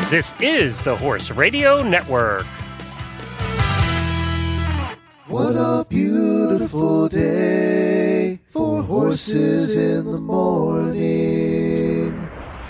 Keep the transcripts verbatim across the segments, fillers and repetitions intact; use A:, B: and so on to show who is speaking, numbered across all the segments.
A: This is the Horse Radio Network.
B: What a beautiful day for horses in the morning.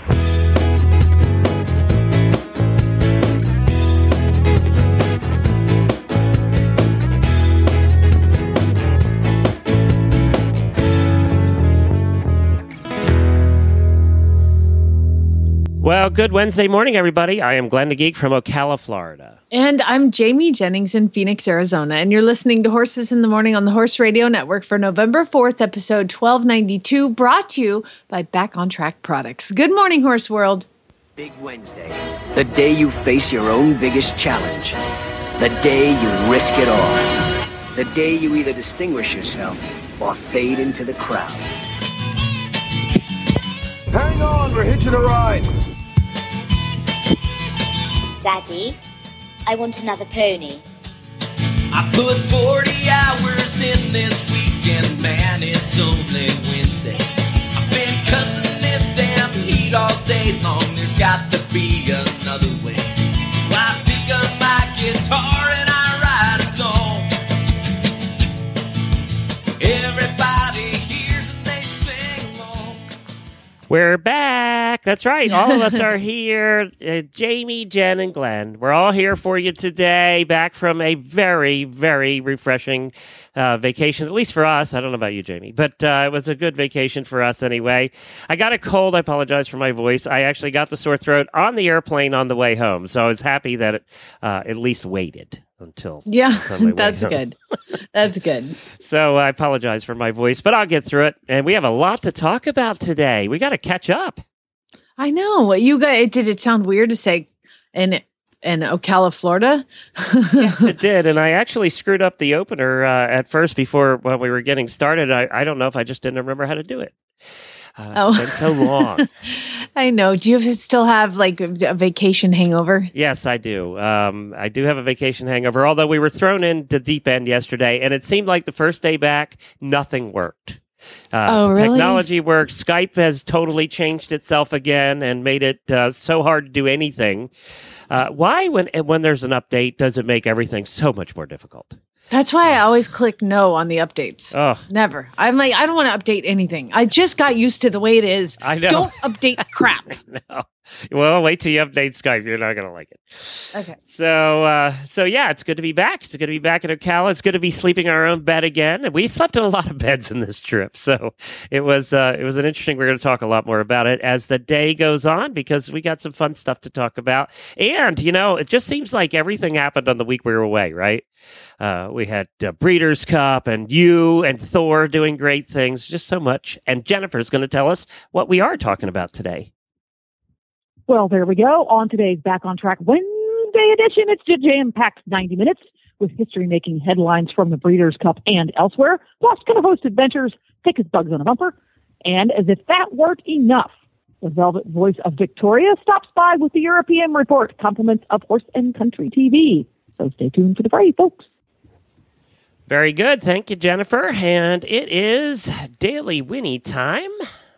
A: Well, good Wednesday morning, everybody. I am Glenn the Geek from Ocala, Florida.
C: And I'm Jamie Jennings in Phoenix, Arizona. And you're listening to Horses in the Morning on the Horse Radio Network for November fourth, episode twelve ninety-two, brought to you by Back on Track Products. Good morning, Horse World.
D: Big Wednesday, the day you face your own biggest challenge. The day you risk it all. The day you either distinguish yourself or fade into the crowd.
B: Hang on, we're hitching a ride.
E: Daddy, I want another pony.
F: I put forty hours in this weekend, man, it's only Wednesday. I've been cussing this damn heat all day long, there's got to be another way. So I pick up my guitar and I write a song. Everybody hears and they sing along.
A: We're back. That's right. All of us are here. Uh, Jamie, Jen, and Glenn. We're all here for you today, back from a very, very refreshing uh, vacation, at least for us. I don't know about you, Jamie, but uh, it was a good vacation for us anyway. I got a cold. I apologize for my voice. I actually got the sore throat on the airplane on the way home, so I was happy that it uh, at least waited until
C: Yeah,
A: on
C: that's good. That's good.
A: So I apologize for my voice, but I'll get through it. And we have a lot to talk about today. We got to catch up.
C: I know. You guys, did it sound weird to say in in Ocala, Florida?
A: Yes, it did. And I actually screwed up the opener uh, at first before when we were getting started. I, I don't know if I just didn't remember how to do it. Uh,
C: Oh.
A: It's been so long.
C: I know. Do you still have like a vacation hangover?
A: Yes, I do. Um, I do have a vacation hangover, although we were thrown into deep end yesterday, and it seemed like the first day back, nothing worked. Uh,
C: Oh,
A: the
C: really?
A: Technology works. Skype has totally changed itself again and made it uh, so hard to do anything. Uh, why, when when there's an update, does it make everything so much more difficult?
C: That's why I always click no on the updates.
A: Oh,
C: Never. I'm like, I don't want to update anything. I just got used to the way it is.
A: I know.
C: Don't update crap.
A: no. Well, wait till you update Skype. You're not going to like it.
C: Okay.
A: So, uh, so yeah, it's good to be back. It's good to be back in Ocala. It's good to be sleeping in our own bed again. And we slept in a lot of beds in this trip, so it was uh, it was an interesting. We're going to talk a lot more about it as the day goes on because we got some fun stuff to talk about. And you know, it just seems like everything happened on the week we were away, right? Uh, we had uh, Breeders' Cup and you and Thor doing great things, just so much. And Jennifer's going to tell us what we are talking about today.
G: Well, there we go. On today's Back on Track Wednesday edition, it's a jam-packed ninety minutes with history-making headlines from the Breeders' Cup and elsewhere, plus co-host adventures, thick as bugs on a bumper. And as if that weren't enough, the velvet voice of Victoria stops by with the European Report, compliments of Horse and Country T V. So stay tuned for the fray, folks.
A: Very good. Thank you, Jennifer. And it is Daily Winnie time.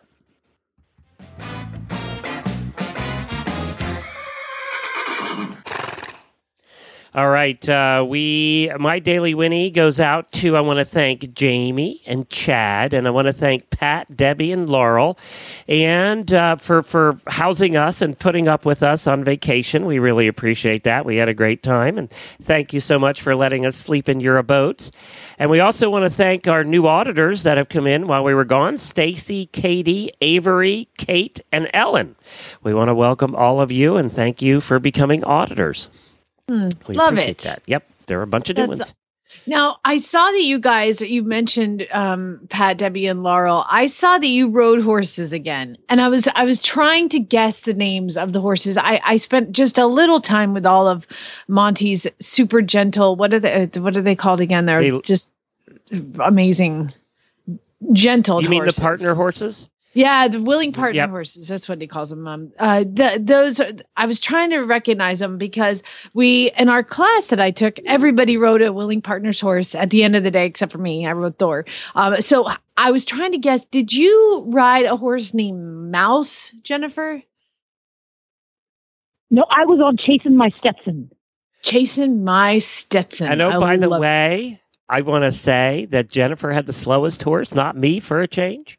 A: All right, uh, we my Daily Winnie goes out to, I want to thank Jamie and Chad, and I want to thank Pat, Debbie, and Laurel, and uh, for, for housing us and putting up with us on vacation. We really appreciate that. We had a great time, and thank you so much for letting us sleep in your boats. And we also want to thank our new auditors that have come in while we were gone, Stacy, Katie, Avery, Kate, and Ellen. We want to welcome all of you, and thank you for becoming auditors. We
C: Love
A: appreciate
C: it.
A: that. Yep, there are a bunch of new
C: That's-
A: ones.
C: Now, I saw that you guys, you mentioned um, Pat, Debbie, and Laurel. I saw that you rode horses again. And I was I was trying to guess the names of the horses. I, I spent just a little time with all of Monty's super gentle, what are they, what are they called again? They're
A: They-
C: just amazing, gentle
A: You mean the
C: horses.
A: partner horses?
C: Yeah, the willing partner
A: Yep.
C: horses. That's what he calls them. Um, uh, th- those are- I was trying to recognize them because we, in our class that I took, everybody rode a willing partner's horse at the end of the day, except for me. I rode Thor. Um, so I was trying to guess. Did you ride a horse named Mouse, Jennifer?
G: No, I was on Chasing My Stetson.
C: Chasing My Stetson.
A: I know,
C: I
A: by the
C: love-
A: way, I want to say that Jennifer had the slowest horse, not me for a change.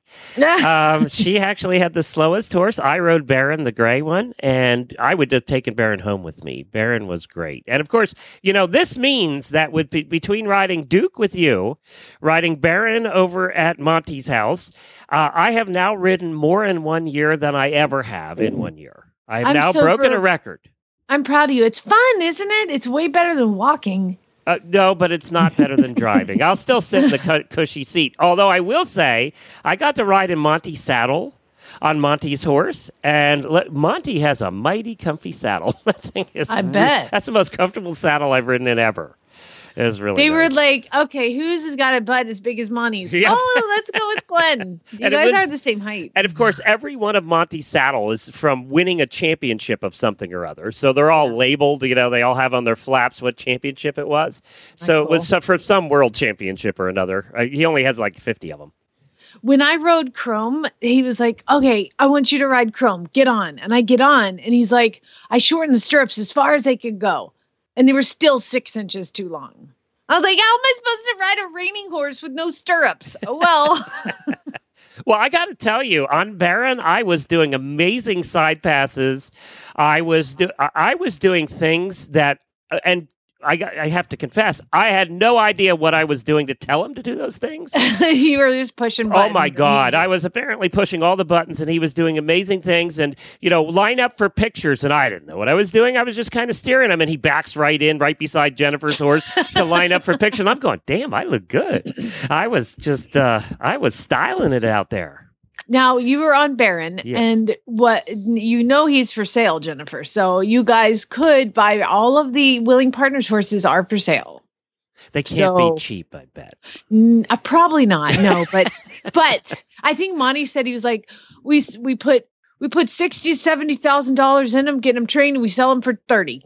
A: um, she actually had the slowest horse. I rode Baron, the gray one, and I would have taken Baron home with me. Baron was great. And of course, you know, this means that with be- between riding Duke with you, riding Baron over at Monty's house, uh, I have now ridden more in one year than I ever have in one year. I have
C: I'm
A: now
C: so
A: broken
C: pro-
A: a record.
C: I'm proud of you. It's fun, isn't it? It's way better than walking.
A: Uh, no, but it's not better than driving. I'll still sit in the cu- cushy seat. Although I will say, I got to ride in Monty's saddle on Monty's horse, and le- Monty has a mighty comfy saddle. I think it's
C: I bet.
A: that's the most comfortable saddle I've ridden in ever. It was really
C: They were
A: nice.
C: like, okay, whose has got a butt as big as Monty's?
A: Yeah.
C: Oh, let's go with Glenn. You
A: And it
C: guys
A: was-
C: are the same height.
A: And of course, every one of Monty's saddle is from winning a championship of something or other. So they're all labeled, you know, they all have on their flaps what championship it was. So it was
C: cool.
A: so- from some world championship or another. Uh, he only has like fifty of them.
C: When I rode Chrome, he was like, okay, I want you to ride Chrome. Get on. And I get on. And he's like, I shortened the stirrups as far as they could go. And they were still six inches too long. I was like, how am I supposed to ride a reining horse with no stirrups? Oh, well.
A: Well, I got to tell you, on Baron, I was doing amazing side passes. I was do- I was doing things that, uh, and I got, I have to confess, I had no idea what I was doing to tell him to do those things.
C: You were just pushing buttons.
A: Oh my
C: and he
A: God! I
C: just-
A: was apparently pushing all the buttons, and he was doing amazing things. And you know, line up for pictures, and I didn't know what I was doing. I was just kind of steering him, and he backs right in, right beside Jennifer's horse to line up for pictures. And I'm going, damn, I look good. I was just, uh, I was styling it out there.
C: Now you were on Baron,
A: Yes.
C: and what you know he's for sale, Jennifer. So you guys could buy all of the Willing Partners horses are for sale.
A: They can't
C: So-
A: be cheap, I bet.
C: N- uh, probably not, no, but but I think Monty said he was like we s- we put we put sixty seventy thousand dollars in them, get them trained, and we sell them for thirty.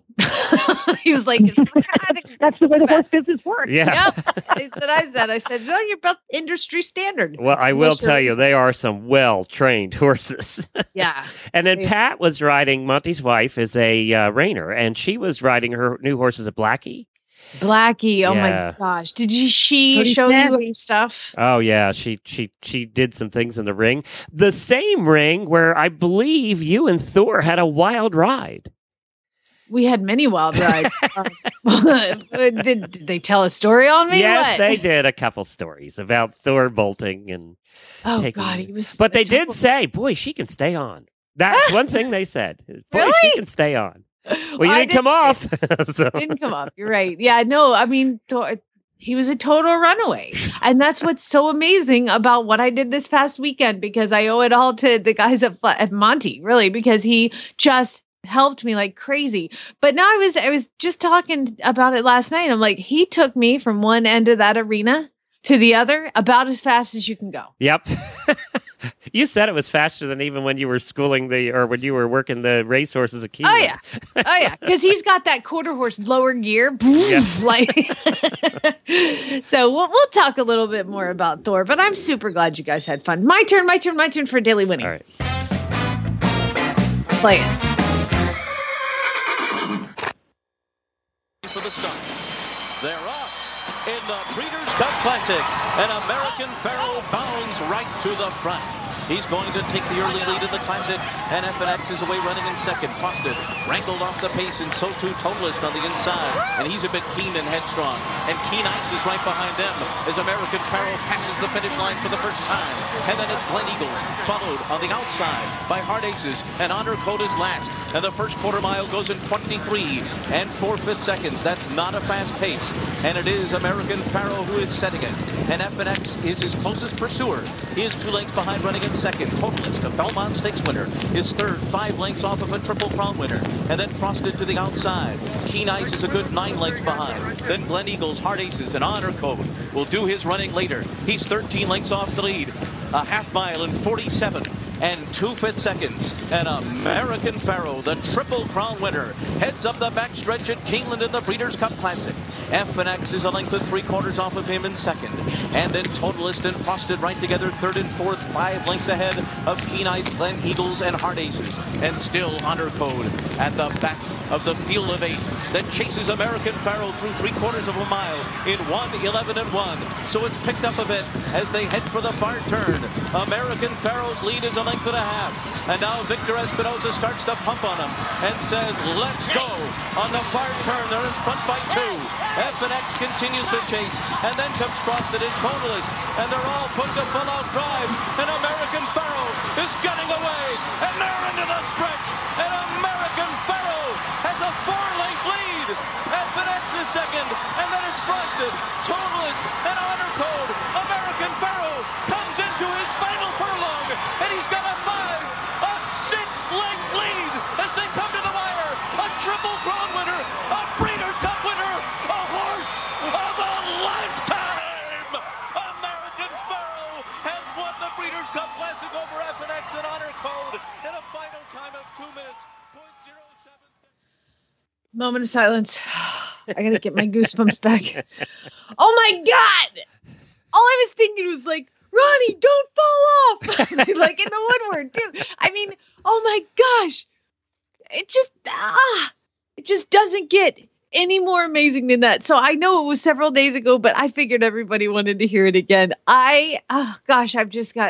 C: He was like,
G: That's the way the horse
C: Best.
G: business works.
A: Yeah.
C: "Yep." That's what I said. I said, "No, you're about industry standard."
A: Well, I will
C: Unless you're
A: tell you, they
C: racist.
A: are some well-trained horses.
C: Yeah.
A: And then
C: Yeah.
A: Pat was riding, Monty's wife is a uh, reiner, and she was riding her new horse as a Blackie.
C: Blackie. Oh
A: Yeah.
C: my gosh! Did you she
G: Pretty
C: show you
G: snappy.
C: her stuff?
A: Oh yeah, she she she did some things in the ring. The same ring where I believe you and Thor had a wild ride.
C: We had many wild rides. Um, did, did they tell a story on me?
A: yes,
C: What?
A: they did a couple stories about Thor bolting and
C: Oh
A: taking-
C: God, he was.
A: But they
C: a
A: did
C: total-
A: say, boy, she can stay on. That's one thing they said. Boy,
C: Really?
A: she can stay on. Well, you
C: I
A: didn't come off. so.
C: Didn't come up. You're right. Yeah, no, I mean, to- he was a total runaway. And that's what's so amazing about what I did this past weekend, because I owe it all to the guys at, at Monty, really, because he just helped me like crazy. But now I was, I was just talking about it last night. I'm like, he took me from one end of that arena to the other about as fast as you can go.
A: Yep. You said it was faster than even when you were schooling the, or when you were working the racehorses at Keeneland.
C: Oh yeah, oh yeah, because he's got that quarter horse lower gear,
A: Yes.
C: like. So we'll we'll talk a little bit more about Thor, but I'm super glad you guys had fun. My turn, my turn, my turn for daily winning.
A: All right.
C: Let's play it.
H: For the start. They're off in the Breeders' Cup Classic. An American Pharaoh bounds right to the front. He's going to take the early lead in the Classic, and F N X is away running in second. Fosted wrangled off the pace, and so too Totalist on the inside, and he's a bit keen and headstrong. And Keen Ice is right behind them as American Pharaoh passes the finish line for the first time. And then it's Glen Eagles, followed on the outside by Hard Aces, and Honor Code is last. And the first quarter mile goes in twenty-three and four-fifths seconds. That's not a fast pace, and it is American Pharaoh who is setting it. And F N X is his closest pursuer. He is two lengths behind running in second. Totalist, a Belmont Stakes winner, is third, five lengths off of a Triple Crown winner. And then Frosted to the outside. Keen Ice is a good nine lengths behind. Then Glen Eagles, Hard Aces, and Honor Code will do his running later. He's thirteen lengths off the lead. A half mile in forty-seven. and two-fifths seconds. And American Pharoah, the Triple Crown winner, heads up the backstretch at Keeneland in the Breeders' Cup Classic. F N X is a length and three quarters off of him in second. And then Totalist and Frosted right together, third and fourth, five lengths ahead of Keen Eyes, Glen Eagles, and Heart Aces. And still Honor Code at the back of the field of eight that chases American Pharoah through three quarters of a mile in one eleven and one. So it's picked up a bit as they head for the far turn. American Pharoah's lead is a length and a half. And now Victor Espinoza starts to pump on him and says, let's go. On the far turn, they're in front by two. F N X continues to chase, and then comes Frosted and Totalist, and they're all put to full-out drives, and American Pharoah is getting away, and they're into the stretch, and American Pharoah has a four-length lead. F N X is second, and then it's Frosted, Totalist, and Honor Code. American Pharoah comes into his final furlong, and he's got a five, a six-length lead as they come to the wire. A Triple Crown winner, a Breeders' Cup winner, a horse of a lifetime. American Pharoah has won the Breeders' Cup Classic over F N X and Honor Code in a final time of two minutes.
C: Moment of silence. I gotta get my goosebumps back. Oh my God! All I was thinking was like, Ronnie, don't fall off. Like in the woodward, too. I mean, oh my gosh. It just, ah, it just doesn't get any more amazing than that. So I know it was several days ago, but I figured everybody wanted to hear it again. I, oh gosh, I've just got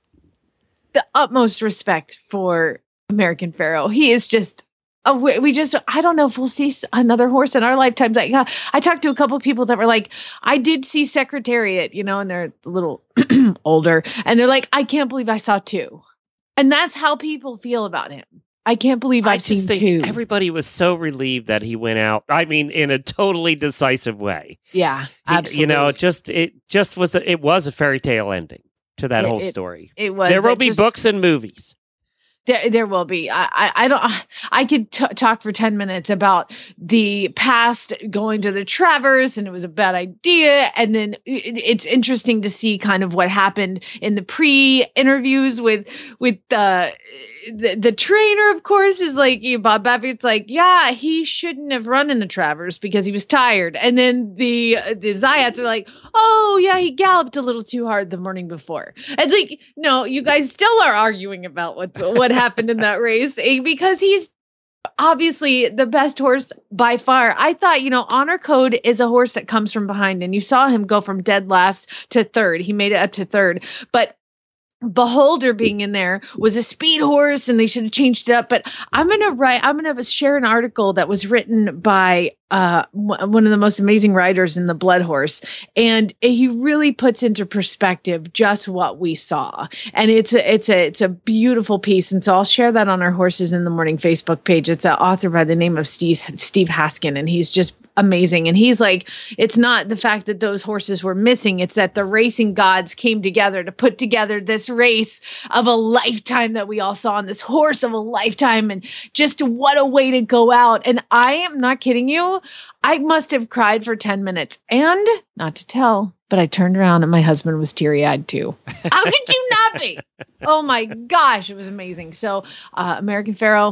C: the utmost respect for American Pharoah. He is just, oh, we, we just, I don't know if we'll see another horse in our lifetimes. Like, uh, I talked to a couple of people that were like, I did see Secretariat, you know, and they're a little older, and they're like, I can't believe I saw two. And that's how people feel about him. I can't believe I've
A: I just
C: seen
A: think
C: two.
A: Everybody was so relieved that he went out. I mean, in a totally decisive way.
C: Yeah,
A: He-
C: absolutely.
A: you know, it just it just was a, it was a fairy tale ending to that
C: It-
A: whole
C: it-
A: story.
C: it was.
A: There will
C: It
A: be
C: just-
A: books and movies.
C: There, there will be. I, I, I don't. I could t- talk for ten minutes about the past going to the Travers, and it was a bad idea. And then it, it's interesting to see kind of what happened in the pre-interviews with with the the, the trainer. Of course, is like Bob Babbitt's like, yeah, he shouldn't have run in the Travers because he was tired. And then the the Zayats are like, oh yeah, he galloped a little too hard the morning before. It's like, no, you guys still are arguing about what what happened in that race eh, because he's obviously the best horse by far. I thought, you know, Honor Code is a horse that comes from behind, and you saw him go from dead last to third. He made it up to third, but Beholder being in there was a speed horse, and they should have changed it up. But I'm gonna write. I'm gonna share an article that was written by uh, w- one of the most amazing writers in the Blood Horse, and he really puts into perspective just what we saw. And it's a it's a it's a beautiful piece. And so I'll share that on our Horses in the Morning Facebook page. It's an author by the name of Steve Steve Haskin, and he's just amazing. And he's like, it's not the fact that those horses were missing, it's that the racing gods came together to put together this race of a lifetime that we all saw, on this horse of a lifetime. And just what a way to go out. And I am not kidding you, I must have cried for ten minutes, and not to tell, but I turned around and my husband was teary-eyed too. How could you not be? Oh my gosh, it was amazing. So uh American Pharoah,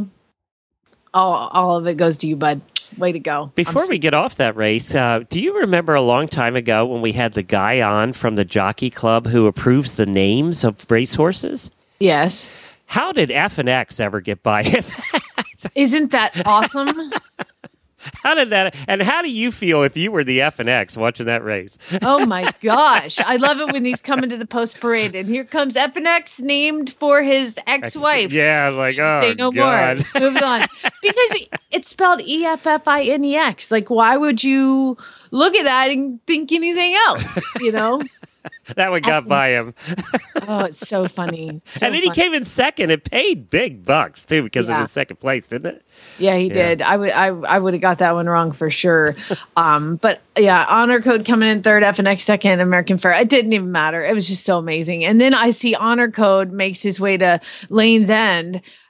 C: all, all of it goes to you, bud. Way to go.
A: Before
C: I'm
A: we
C: so-
A: get off that race, uh, do you remember a long time ago when we had the guy on from the Jockey Club who approves the names of racehorses?
C: Yes.
A: How did F N X ever get by him?
C: Isn't that awesome?
A: How did that? And how do you feel if you were the F N X watching that race?
C: Oh my gosh. I love it when he's coming to the post parade, and here comes F N X named for his ex-wife.
A: Yeah, like, oh,
C: Say no
A: God.
C: more. Move on. Because it's spelled E F F I N E X. Like, why would you look at that and think anything else? You know?
A: That one got by him.
C: Oh, it's so funny. So
A: and then he
C: funny.
A: came in second. It paid big bucks, too, because
C: Yeah.
A: of his second place, didn't it?
C: Yeah, he
A: Yeah.
C: did. I would I I would have got that one wrong for sure. um, but yeah, Honor Code coming in third, F N X second, American Pharoah. It didn't even matter. It was just so amazing. And then I see Honor Code makes his way to Lane's End.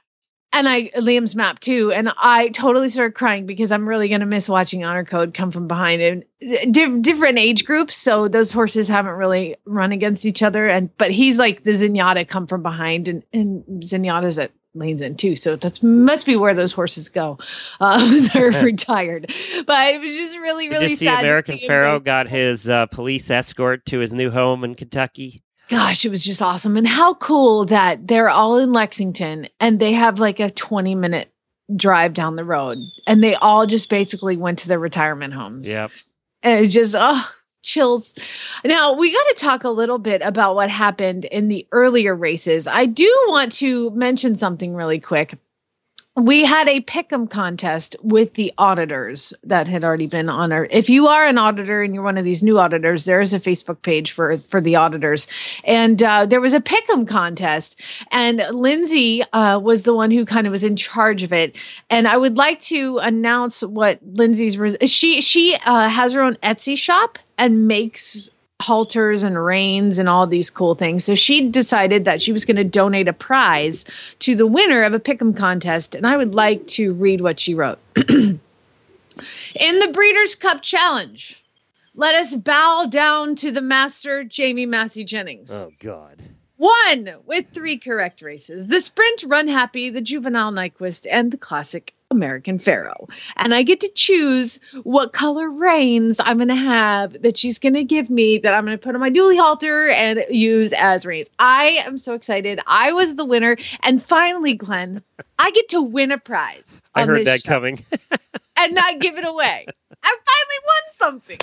C: And I Liam's map too, and I totally started crying because I'm really going to miss watching Honor Code come from behind and di- different age groups. So those horses haven't really run against each other, and but he's like the Zenyatta come from behind, and and Zenyatta's at Lane's End too. So that's must be where those horses go. Uh, they're retired, but it was just really really
A: Did you see
C: sad.
A: American
C: to see
A: Pharaoh
C: him.
A: got his uh, police escort to his new home in Kentucky?
C: Gosh, it was just awesome. And how cool that they're all in Lexington and they have like a twenty minute drive down the road. And they all just basically went to their retirement homes.
A: Yep.
C: And it just, oh, chills. Now, we got to talk a little bit about what happened in the earlier races. I do want to mention something really quick. We had a pick'em contest with the auditors that had already been on our. If you are an auditor and you're one of these new auditors, there is a Facebook page for for the auditors, and uh, there was a pick'em contest, and Lindsay uh, was the one who kind of was in charge of it. And I would like to announce what Lindsay's res- she she uh, has her own Etsy shop and makes halters and reins and all these cool things. So she decided that she was going to donate a prize to the winner of a pick'em contest. And I would like to read what she wrote. In the Breeders' Cup Challenge, let us bow down to the master, Jamie Massey Jennings.
A: Oh, God.
C: One with three correct races. The Sprint, Run Happy, the Juvenile Nyquist, and the Classic American Pharaoh. And I get to choose what color reins I'm going to have that she's going to give me that I'm going to put on my dually halter and use as reins. I am so excited. I was the winner. And finally, Glenn, I get to win a prize.
A: I
C: on
A: heard
C: this
A: that
C: show
A: coming.
C: and not give it away. I finally won something.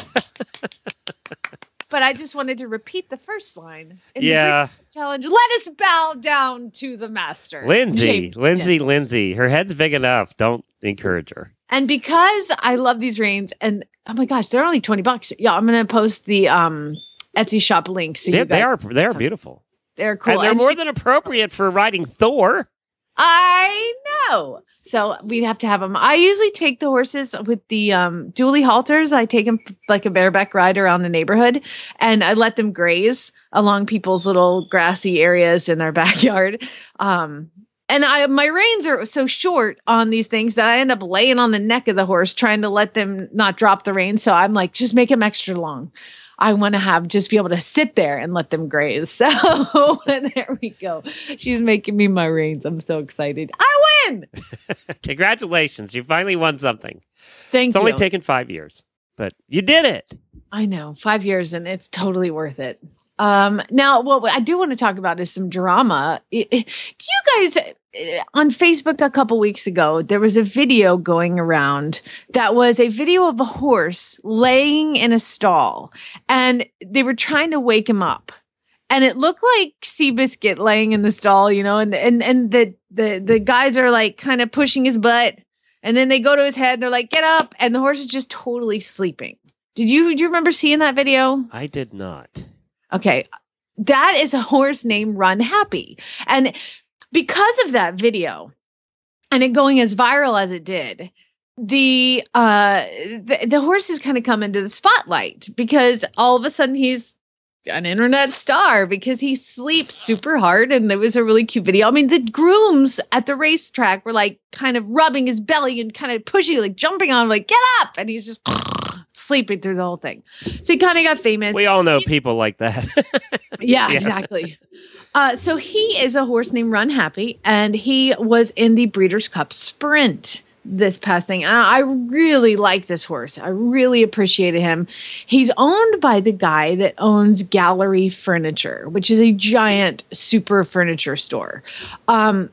C: But I just wanted to repeat the first line. In
A: Yeah.
C: The challenge. Let us bow down to the master.
A: Lindsay,
C: James
A: Lindsay,
C: Jennings.
A: Lindsay. Her head's big enough. Don't encourage her.
C: And because I love these reins, and oh my gosh, they're only twenty bucks. Yeah, I'm going to post the um, Etsy shop link. So
A: They,
C: you
A: they are
C: guys-
A: they are beautiful.
C: They're cool.
A: And they're
C: And
A: more than appropriate for riding Thor.
C: I know. So we'd have to have them. I usually take the horses with the um, dually halters. I take them like a bareback ride around the neighborhood, and I let them graze along people's little grassy areas in their backyard. Um, and I, my reins are so short on these things that I end up laying on the neck of the horse trying to let them not drop the reins. So I'm like, just make them extra long. I want to have just be able to sit there and let them graze. So there we go. She's making me my reins. I'm so excited. I win.
A: Congratulations. You finally won something.
C: Thank
A: It's
C: you.
A: only taken five years, but you did it.
C: I know. Five years and it's totally worth it. Um, now, what I do want to talk about is some drama. I- I- Do you guys, uh, on Facebook a couple weeks ago, there was a video going around that was a video of a horse laying in a stall, and they were trying to wake him up. And it looked like Seabiscuit laying in the stall, you know, and and and the the the guys are like kind of pushing his butt, and then they go to his head, they're like, "Get up!" And the horse is just totally sleeping. Did you do you remember seeing that video?
A: I did not.
C: Okay. That is a horse named Run Happy. And because of that video and it going as viral as it did, the uh the, the horse has kind of come into the spotlight because all of a sudden he's an internet star because he sleeps super hard, and there was a really cute video. I mean, the grooms at the racetrack were like kind of rubbing his belly and kind of pushing, like jumping on him, like, get up, and he's just sleeping through the whole thing. So he kind of got famous.
A: We all know people like that.
C: Yeah,
A: Yeah.
C: exactly. Uh, so he is a horse named Run Happy, and he was in the Breeders' Cup Sprint this past thing. And I really like this horse. I really appreciated him. He's owned by the guy that owns Gallery Furniture, which is a giant super furniture store. Um,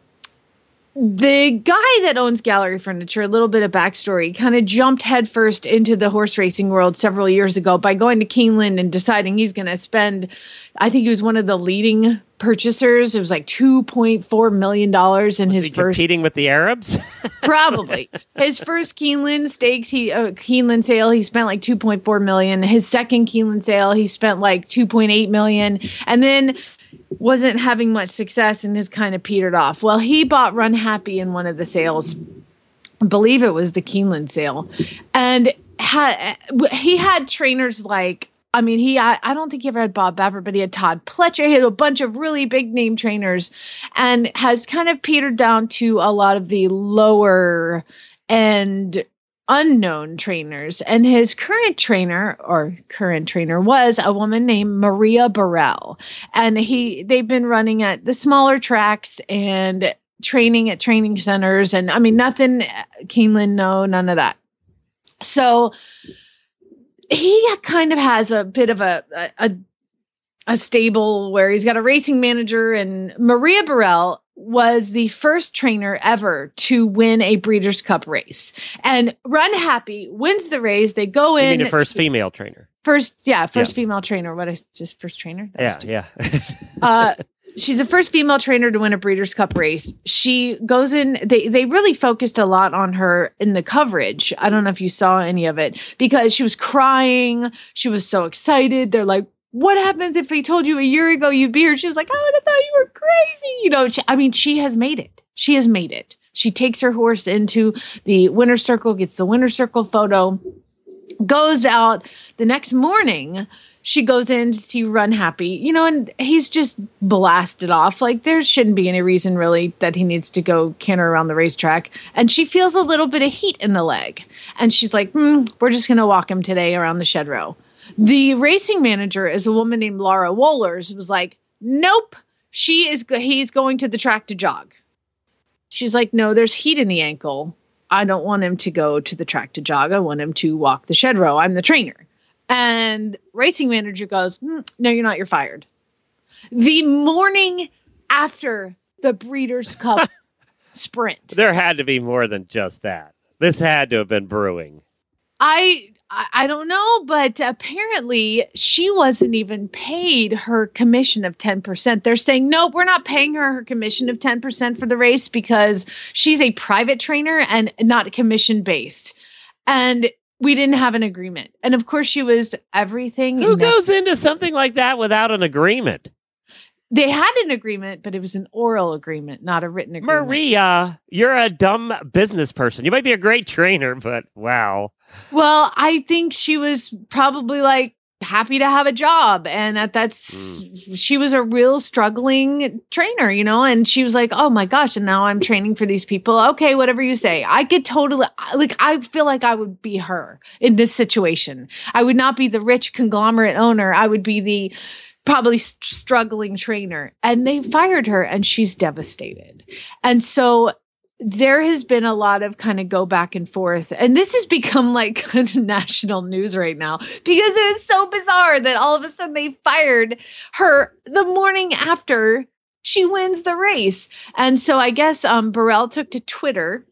C: the guy that owns Gallery Furniture, a little bit of backstory, kind of jumped headfirst into the horse racing world several years ago by going to Keeneland and deciding he's going to spend, I think he was one of the leading purchasers. It was like two point four million dollars in
A: Was
C: his
A: he
C: first.
A: competing with the Arabs?
C: Probably his first Keeneland stakes, he uh, Keeneland sale, he spent like two point four million. His second Keeneland sale, he spent like two point eight million, and then wasn't having much success and has kind of petered off. Well, he bought Run Happy in one of the sales. I believe it was the Keeneland sale, and had he had trainers like I mean, he, I, I don't think he ever had Bob Baffert, but he had Todd Pletcher. He had a bunch of really big name trainers and has kind of petered down to a lot of the lower end unknown trainers. And his current trainer or current trainer was a woman named Maria Burrell. And he, they've been running at the smaller tracks and training at training centers. And I mean, nothing, Keeneland, no, none of that. So he kind of has a bit of a, a, a stable where he's got a racing manager, and Maria Burrell was the first trainer ever to win a Breeders' Cup race. And Run Happy wins the race. They go in.
A: You mean the first female trainer?
C: First, yeah, first
A: Yeah.
C: female trainer. What is just first trainer? That was
A: Yeah,
C: stupid.
A: yeah.
C: uh, she's the first female trainer to win a Breeders' Cup race. She goes in, they, they really focused a lot on her in the coverage. I don't know if you saw any of it, because she was crying. She was so excited. They're like, what happens if we told you a year ago you'd be here? She was like, I would have thought you were crazy. You know, she, I mean, she has made it. She has made it. She takes her horse into the winner's circle, gets the winner's circle photo, goes out the next morning. She goes in to see Run Happy, you know, and he's just blasted off. Like, there shouldn't be any reason really that he needs to go canter around the racetrack. And she feels a little bit of heat in the leg. And she's like, hmm, we're just going to walk him today around the shed row. The racing manager is a woman named Laura Wohlers, was like, nope, she is, go- he's going to the track to jog. She's like, no, there's heat in the ankle. I don't want him to go to the track to jog. I want him to walk the shed row. I'm the trainer. And racing manager goes, mm, no, you're not. You're fired. The morning after the Breeders' Cup sprint.
A: There had to be more than just that. This had to have been brewing.
C: I I don't know, but apparently she wasn't even paid her commission of ten percent. They're saying, nope, we're not paying her her commission of ten percent for the race because she's a private trainer and not commission based. And we didn't have an agreement. And of course, she was everything.
A: Who
C: in that-
A: goes into something like that without an agreement?
C: They had an agreement, but it was an oral agreement, not a written agreement.
A: Maria, you're a dumb business person. You might be a great trainer, but wow.
C: Well, I think she was probably like happy to have a job. And that that's, mm. she was a real struggling trainer, you know, and she was like, oh my gosh. And now I'm training for these people. Okay, whatever you say. I could totally, like, I feel like I would be her in this situation. I would not be the rich conglomerate owner. I would be the probably st- struggling trainer. And they fired her and she's devastated. And so there has been a lot of kind of go back and forth. And this has become like kind of national news right now because it was so bizarre that all of a sudden they fired her the morning after she wins the race. And so I guess um, Burrell took to Twitter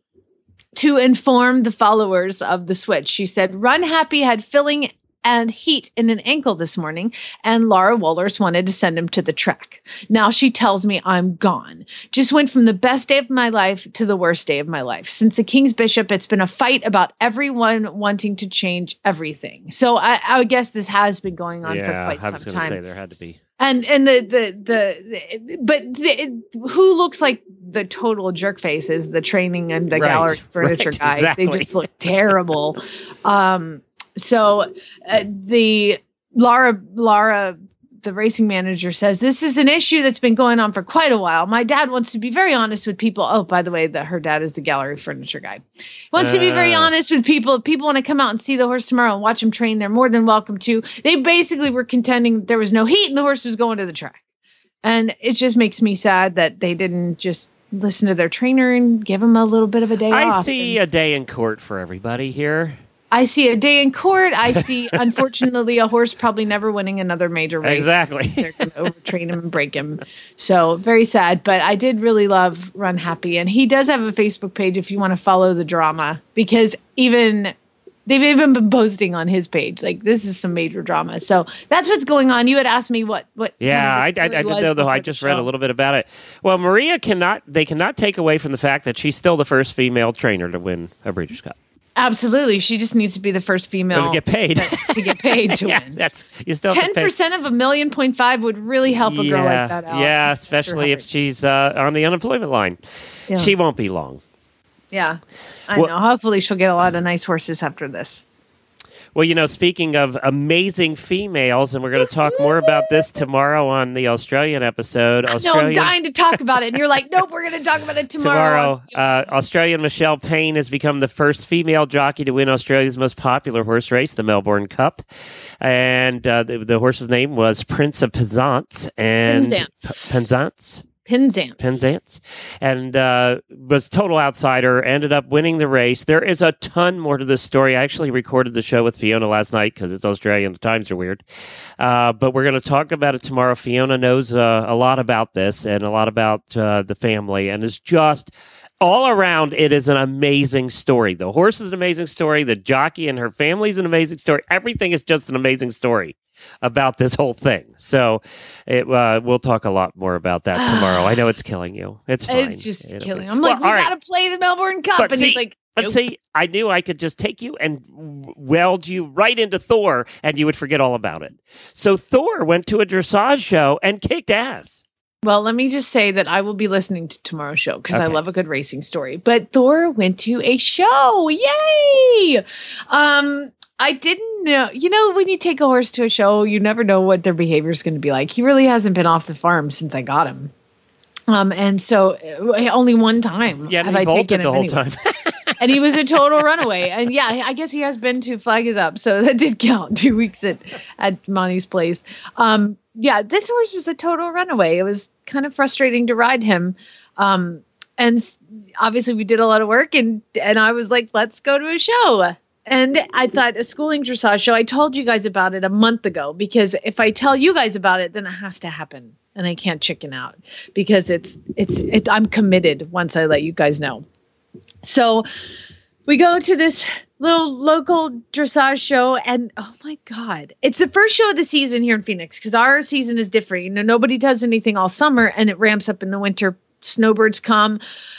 C: to inform the followers of the switch. She said, Run Happy had filling and heat in an ankle this morning, and Laura Wohlers wanted to send him to the track. Now she tells me I'm gone. Just went from the best day of my life to the worst day of my life. Since the King's Bishop, it's been a fight about everyone wanting to change everything. So I, I guess this has been going on
A: yeah,
C: for quite
A: I was
C: some
A: gonna
C: time.
A: Say there had to be.
C: And and the the the, the but the, who looks like the total jerk face is the training and the
A: Right,
C: gallery furniture
A: right,
C: guy.
A: exactly.
C: They just look terrible. Um, so uh, the Laura Laura the racing manager says this is an issue that's been going on for quite a while. My dad wants to be very honest with people. Oh, by the way, that her dad is the gallery furniture guy. Wants uh. to be very honest with people. If people want to come out and see the horse tomorrow and watch him train, they're more than welcome to. They basically were contending there was no heat and the horse was going to the track. And it just makes me sad that they didn't just listen to their trainer and give him a little bit of a day
A: I
C: off.
A: I see
C: and-
A: a day in court for everybody here.
C: I see a day in court. I see, unfortunately, a horse probably never winning another major race.
A: Exactly.
C: They're going to overtrain him and break him. So very sad. But I did really love Run Happy. And he does have a Facebook page if you want to follow the drama. Because even they've even been posting on his page. Like, this is some major drama. So that's what's going on. You had asked me what... what
A: yeah,
C: kind of
A: I, I, I didn't know, though. I just read a little bit about it. Well, Maria cannot... They cannot take away from the fact that she's still the first female trainer to win a Breeders' Cup.
C: Absolutely. She just needs to be the first female
A: to get paid.
C: to, to get paid to
A: yeah,
C: win.
A: That's you still
C: ten percent of a million point five would really help a
A: yeah,
C: girl like that out.
A: Yeah, especially if she's uh, on the unemployment line. Yeah. She won't be long.
C: Yeah. I
A: well,
C: know. Hopefully she'll get a lot of nice horses after this.
A: Well, you know, speaking of amazing females, and we're going to talk more about this tomorrow on the Australian episode. Australian,
C: no, I'm dying to talk about it. And you're like, nope, we're going to talk about it tomorrow.
A: Tomorrow, uh, Australian Michelle Payne has become the first female jockey to win Australia's most popular horse race, the Melbourne Cup. And uh, the, the horse's name was Prince of Penzance. And
C: Penzance.
A: P- Penzance?
C: Penzance.
A: Penzance. And uh, was total outsider, ended up winning the race. There is a ton more to this story. I actually recorded the show with Fiona last night because it's Australian. The times are weird. Uh, but we're going to talk about it tomorrow. Fiona knows uh, a lot about this and a lot about uh, the family, and is just... all around, it is an amazing story. The horse is an amazing story. The jockey and her family is an amazing story. Everything is just an amazing story about this whole thing. So it, uh, we'll talk a lot more about that tomorrow. I know it's killing you. It's fine.
C: It's just
A: It'll
C: killing.
A: be-
C: I'm like,
A: Well,
C: we
A: all
C: got
A: right.
C: to play the Melbourne Cup.
A: But
C: and
A: see,
C: he's like,
A: But
C: nope.
A: see, I knew I could just take you and w- weld you right into Thor, and you would forget all about it. So Thor went to a dressage show and kicked ass.
C: Well, let me just say that I will be listening to tomorrow's show because I
A: Okay.
C: love a good racing story. But Thor went to a show. Yay! Um, I didn't know. You know, when you take a horse to a show, you never know what their behavior is going to be like. He really hasn't been off the farm since I got him. Um, and so uh, only one time
A: Yeah, and
C: have
A: he
C: I
A: bolted
C: taken
A: the
C: him
A: whole
C: anyway.
A: time.
C: And he was a total runaway. And yeah, I guess he has been to Flag Is Up, so that did count. Two weeks at at Monty's place. Um, yeah, this horse was a total runaway. It was kind of frustrating to ride him. Um, and s- obviously, we did a lot of work, and and I was like, let's go to a show. And I thought a schooling dressage show. I told you guys about it a month ago because if I tell you guys about it, then it has to happen, and I can't chicken out because it's it's it, I'm committed once I let you guys know. So we go to this little local dressage show, and oh my God, it's the first show of the season here in Phoenix because our season is different. You know, nobody does anything all summer, and it ramps up in the winter. Snowbirds come.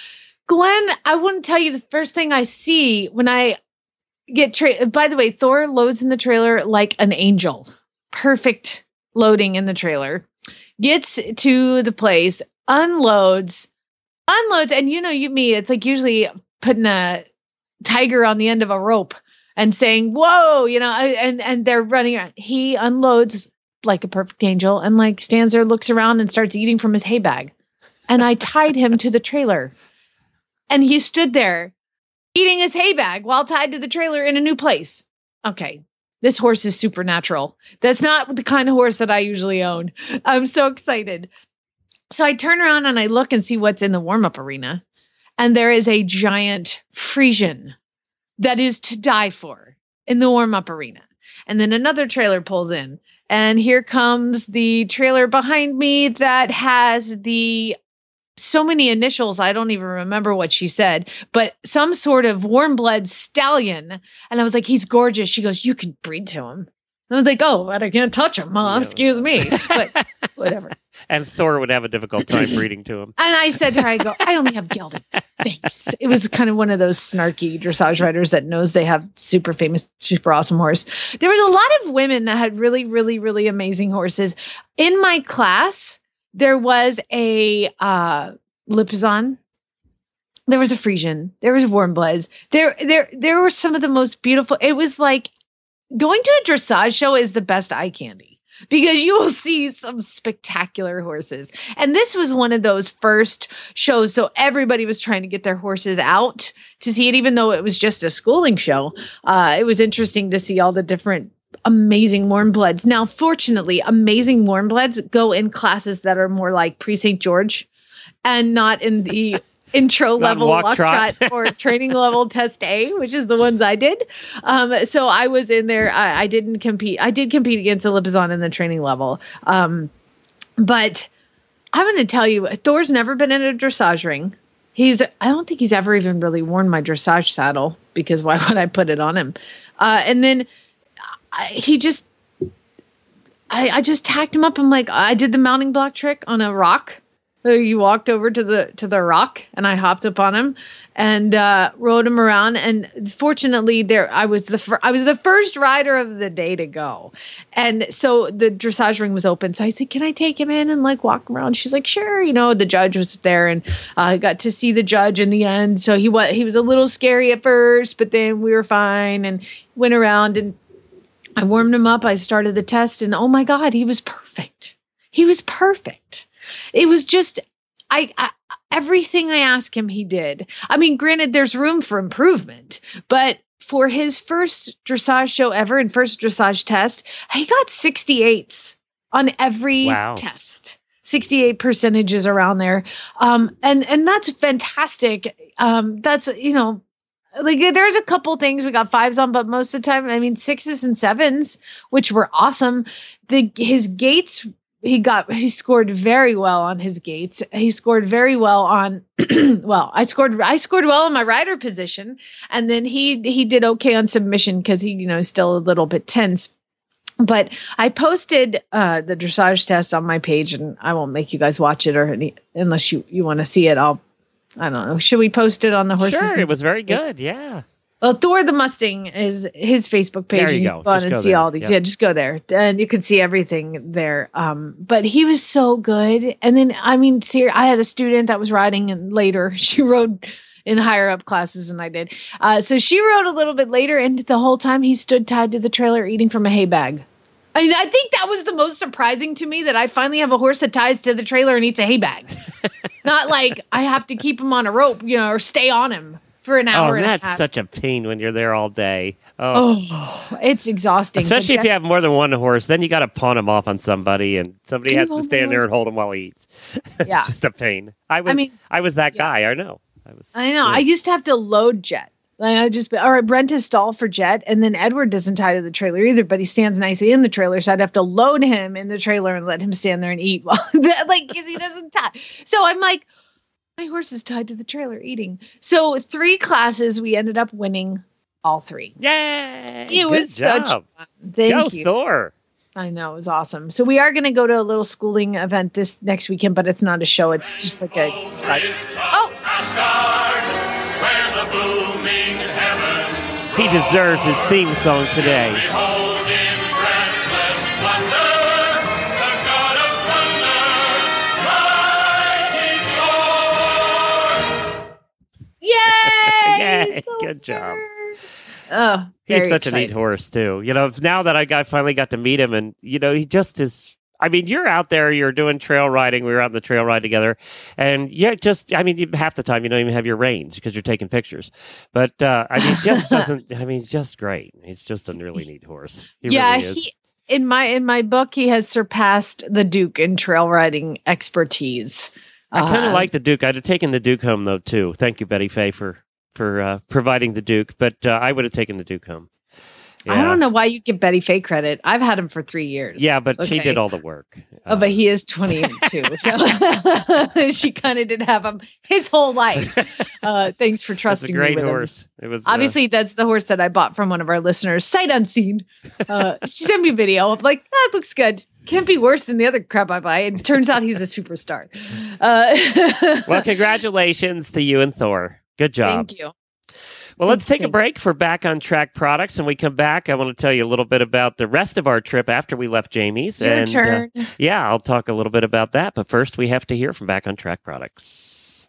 C: Glenn, I want to tell you the first thing I see when I get tra- by the way, Thor loads in the trailer like an angel. Perfect loading in the trailer. Gets to the place, unloads, unloads, and you know, you me, it's like usually putting a tiger on the end of a rope and saying, whoa, you know, and and they're running around. He unloads like a perfect angel and like stands there, looks around and starts eating from his hay bag. And I tied him to the trailer. And he stood there eating his hay bag while tied to the trailer in a new place. Okay. This horse is supernatural. That's not the kind of horse that I usually own. I'm so excited. So I turn around and I look and see what's in the warm-up arena. And there is a giant Frisian that is to die for in the warm-up arena. And then another trailer pulls in. And here comes the trailer behind me that has the so many initials, I don't even remember what she said, but some sort of warm blood stallion. And I was like, he's gorgeous. She goes, you can breed to him. I was like, oh, but I can't touch him, huh?
A: Yeah.
C: Excuse me. But whatever.
A: And Thor would have a difficult time breeding to him.
C: And I said to her, I go, I only have geldings. Thanks. It was kind of one of those snarky dressage riders that knows they have super famous, super awesome horse. There was a lot of women that had really, really, really amazing horses. In my class, there was a uh, Lipizan. There was a Frisian. There was warm bloods. There, there, there were some of the most beautiful. It was like going to a dressage show is the best eye candy because you will see some spectacular horses. And this was one of those first shows. So everybody was trying to get their horses out to see it, even though it was just a schooling show. Uh, it was interesting to see all the different amazing warm bloods. Now, fortunately, amazing warm bloods go in classes that are more like pre-Saint George and not in the intro level
A: walk
C: walk
A: trot.
C: trot or training level test A, which is the ones I did. Um, so I was in there. I, I didn't compete. I did compete against a Lipizan in the training level. Um, but I'm going to tell you, Thor's never been in a dressage ring. He's, I don't think he's ever even really worn my dressage saddle because why would I put it on him? Uh, and then I, he just, I, I just tacked him up. I'm like, I did the mounting block trick on a rock. So you walked over to the to the rock, and I hopped up on him and uh, rode him around. And fortunately, there I was the fir- I was the first rider of the day to go, and so the dressage ring was open. So I said, "Can I take him in and like walk around?" She's like, "Sure." You know, the judge was there, and I uh, got to see the judge in the end. So he was he was a little scary at first, but then we were fine and went around and I warmed him up. I started the test, and oh my God, he was perfect. He was perfect. It was just, I, I everything I asked him, he did. I mean, granted, there's room for improvement, but for his first dressage show ever and first dressage test, he got sixty-eights on every
A: wow.
C: test. sixty-eight percentages around there. Um, and, and that's fantastic. Um, that's, you know, like there's a couple things we got fives on, but most of the time, I mean, sixes and sevens, which were awesome. The, his gates, he got, he scored very well on his gates. He scored very well on, well, I scored, I scored well in my rider position. And then he, he did okay on submission because he, you know, still a little bit tense. But I posted uh, the dressage test on my page, and I won't make you guys watch it or any, unless you, you want to see it. I'll, I don't know. Should we post it on the horses?
A: Sure, it was very good. Yeah.
C: Well, Thor the Mustang is his Facebook page.
A: There you
C: and
A: go.
C: You go on
A: Just
C: and
A: go
C: see
A: there.
C: all these.
A: Yep.
C: Yeah, just go there, and you can see everything there. Um, but he was so good. And then, I mean, see, I had a student that was riding, and later she rode in higher up classes than I did. Uh, so she rode a little bit later, and the whole time he stood tied to the trailer eating from a hay bag. I mean, I think that was the most surprising to me, that I finally have a horse that ties to the trailer and eats a hay bag. Not like I have to keep him on a rope, you know, or stay on him for an hour.
A: Oh,
C: and
A: that's
C: a half.
A: such a pain when you're there all day. Oh,
C: Oh, it's exhausting.
A: especially
C: But
A: if you have more than one horse, then you got to pawn him off on somebody, and somebody
C: Can
A: has
C: you
A: to
C: hold
A: stand
C: the
A: there and
C: horse?
A: hold him while he eats. It's
C: Yeah.
A: just a pain. I was, I,
C: mean,
A: was that
C: yeah.
A: guy. I know. I was.
C: I know.
A: yeah.
C: I used to have to load Jet. Like I just, all right, Brent is stall for Jet, and then Edward doesn't tie to the trailer either, but he stands nicely in the trailer, so I'd have to load him in the trailer and let him stand there and eat while, like, because he doesn't tie. So I'm like, my horse is tied to the trailer eating. So three classes, we ended up winning all three.
A: Yay!
C: It
A: Good
C: was
A: job.
C: such fun. Thank
A: Go
C: you.
A: Thor.
C: I know, it was awesome. So we are going to go to a little schooling event this next weekend, but it's not a show. It's just like a side. Oh,
A: He deserves his theme song today.
C: yay!
A: Yay!
C: So
A: Good job.
C: Oh,
A: He's
C: very
A: such a neat
C: excited.
A: horse too. You know, now that I got finally got to meet him, and you know, he just is. I mean, you're out there, you're doing trail riding. We were out on the trail ride together, and yeah, just I mean, you, half the time you don't even have your reins because you're taking pictures. But uh, I mean, just doesn't. I mean, just great. He's just a really neat horse. He
C: yeah,
A: really is.
C: he in my in my book he has surpassed the Duke in trail riding expertise.
A: I kind of
C: Uh,
A: like the Duke. I'd have taken the Duke home though too. Thank you, Betty Faye, for for uh, providing the Duke. But uh, I would have taken the Duke home.
C: I don't know why you give Betty Faye credit. I've had him for three years.
A: Yeah, but she
C: Okay.
A: did all the work.
C: Oh, but he is twenty-two, so she kind of did have him his whole life. Uh, thanks for
A: That's a
C: trusting
A: great
C: me with him.
A: horse. It was uh,
C: Obviously, that's the horse that I bought from one of our listeners, sight unseen. Uh, she sent me a video of like, that looks good. Can't be worse than the other crap I buy. And turns out he's a superstar. Uh,
A: well, congratulations to you and Thor. Good job.
C: Thank you.
A: Well, let's take a
C: Thank-
A: break for Back on Track products. And we come back, I want to tell you a little bit about the rest of our trip after we left Jamie's.
C: Your
A: and, uh,
C: turn.
A: yeah, I'll talk a little bit about that. But first, we have to hear from Back on Track products.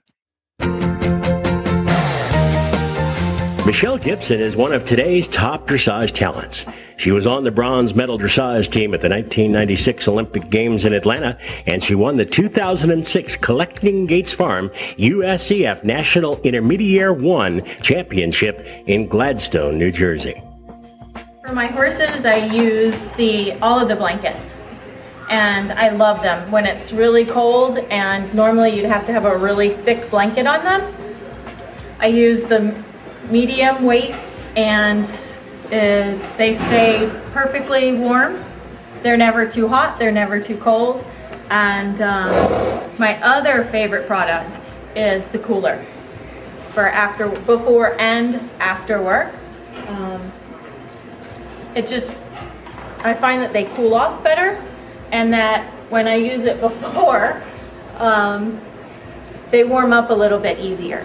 I: Michelle Gibson is one of today's top dressage talents. She was on the bronze medal dressage team at the nineteen ninety-six Olympic Games in Atlanta, and she won the two thousand six Collecting Gates Farm U S C F National Intermediate one Championship in Gladstone, New Jersey.
J: For my horses, I use the all of the blankets, and I love them when it's really cold, and normally you'd have to have a really thick blanket on them. I use the medium weight, and uh, they stay perfectly warm. They're never too hot, they're never too cold. And um, my other favorite product is the cooler for after, before and after work. Um, it just, I find that they cool off better, and that when I use it before, um, they warm up a little bit easier.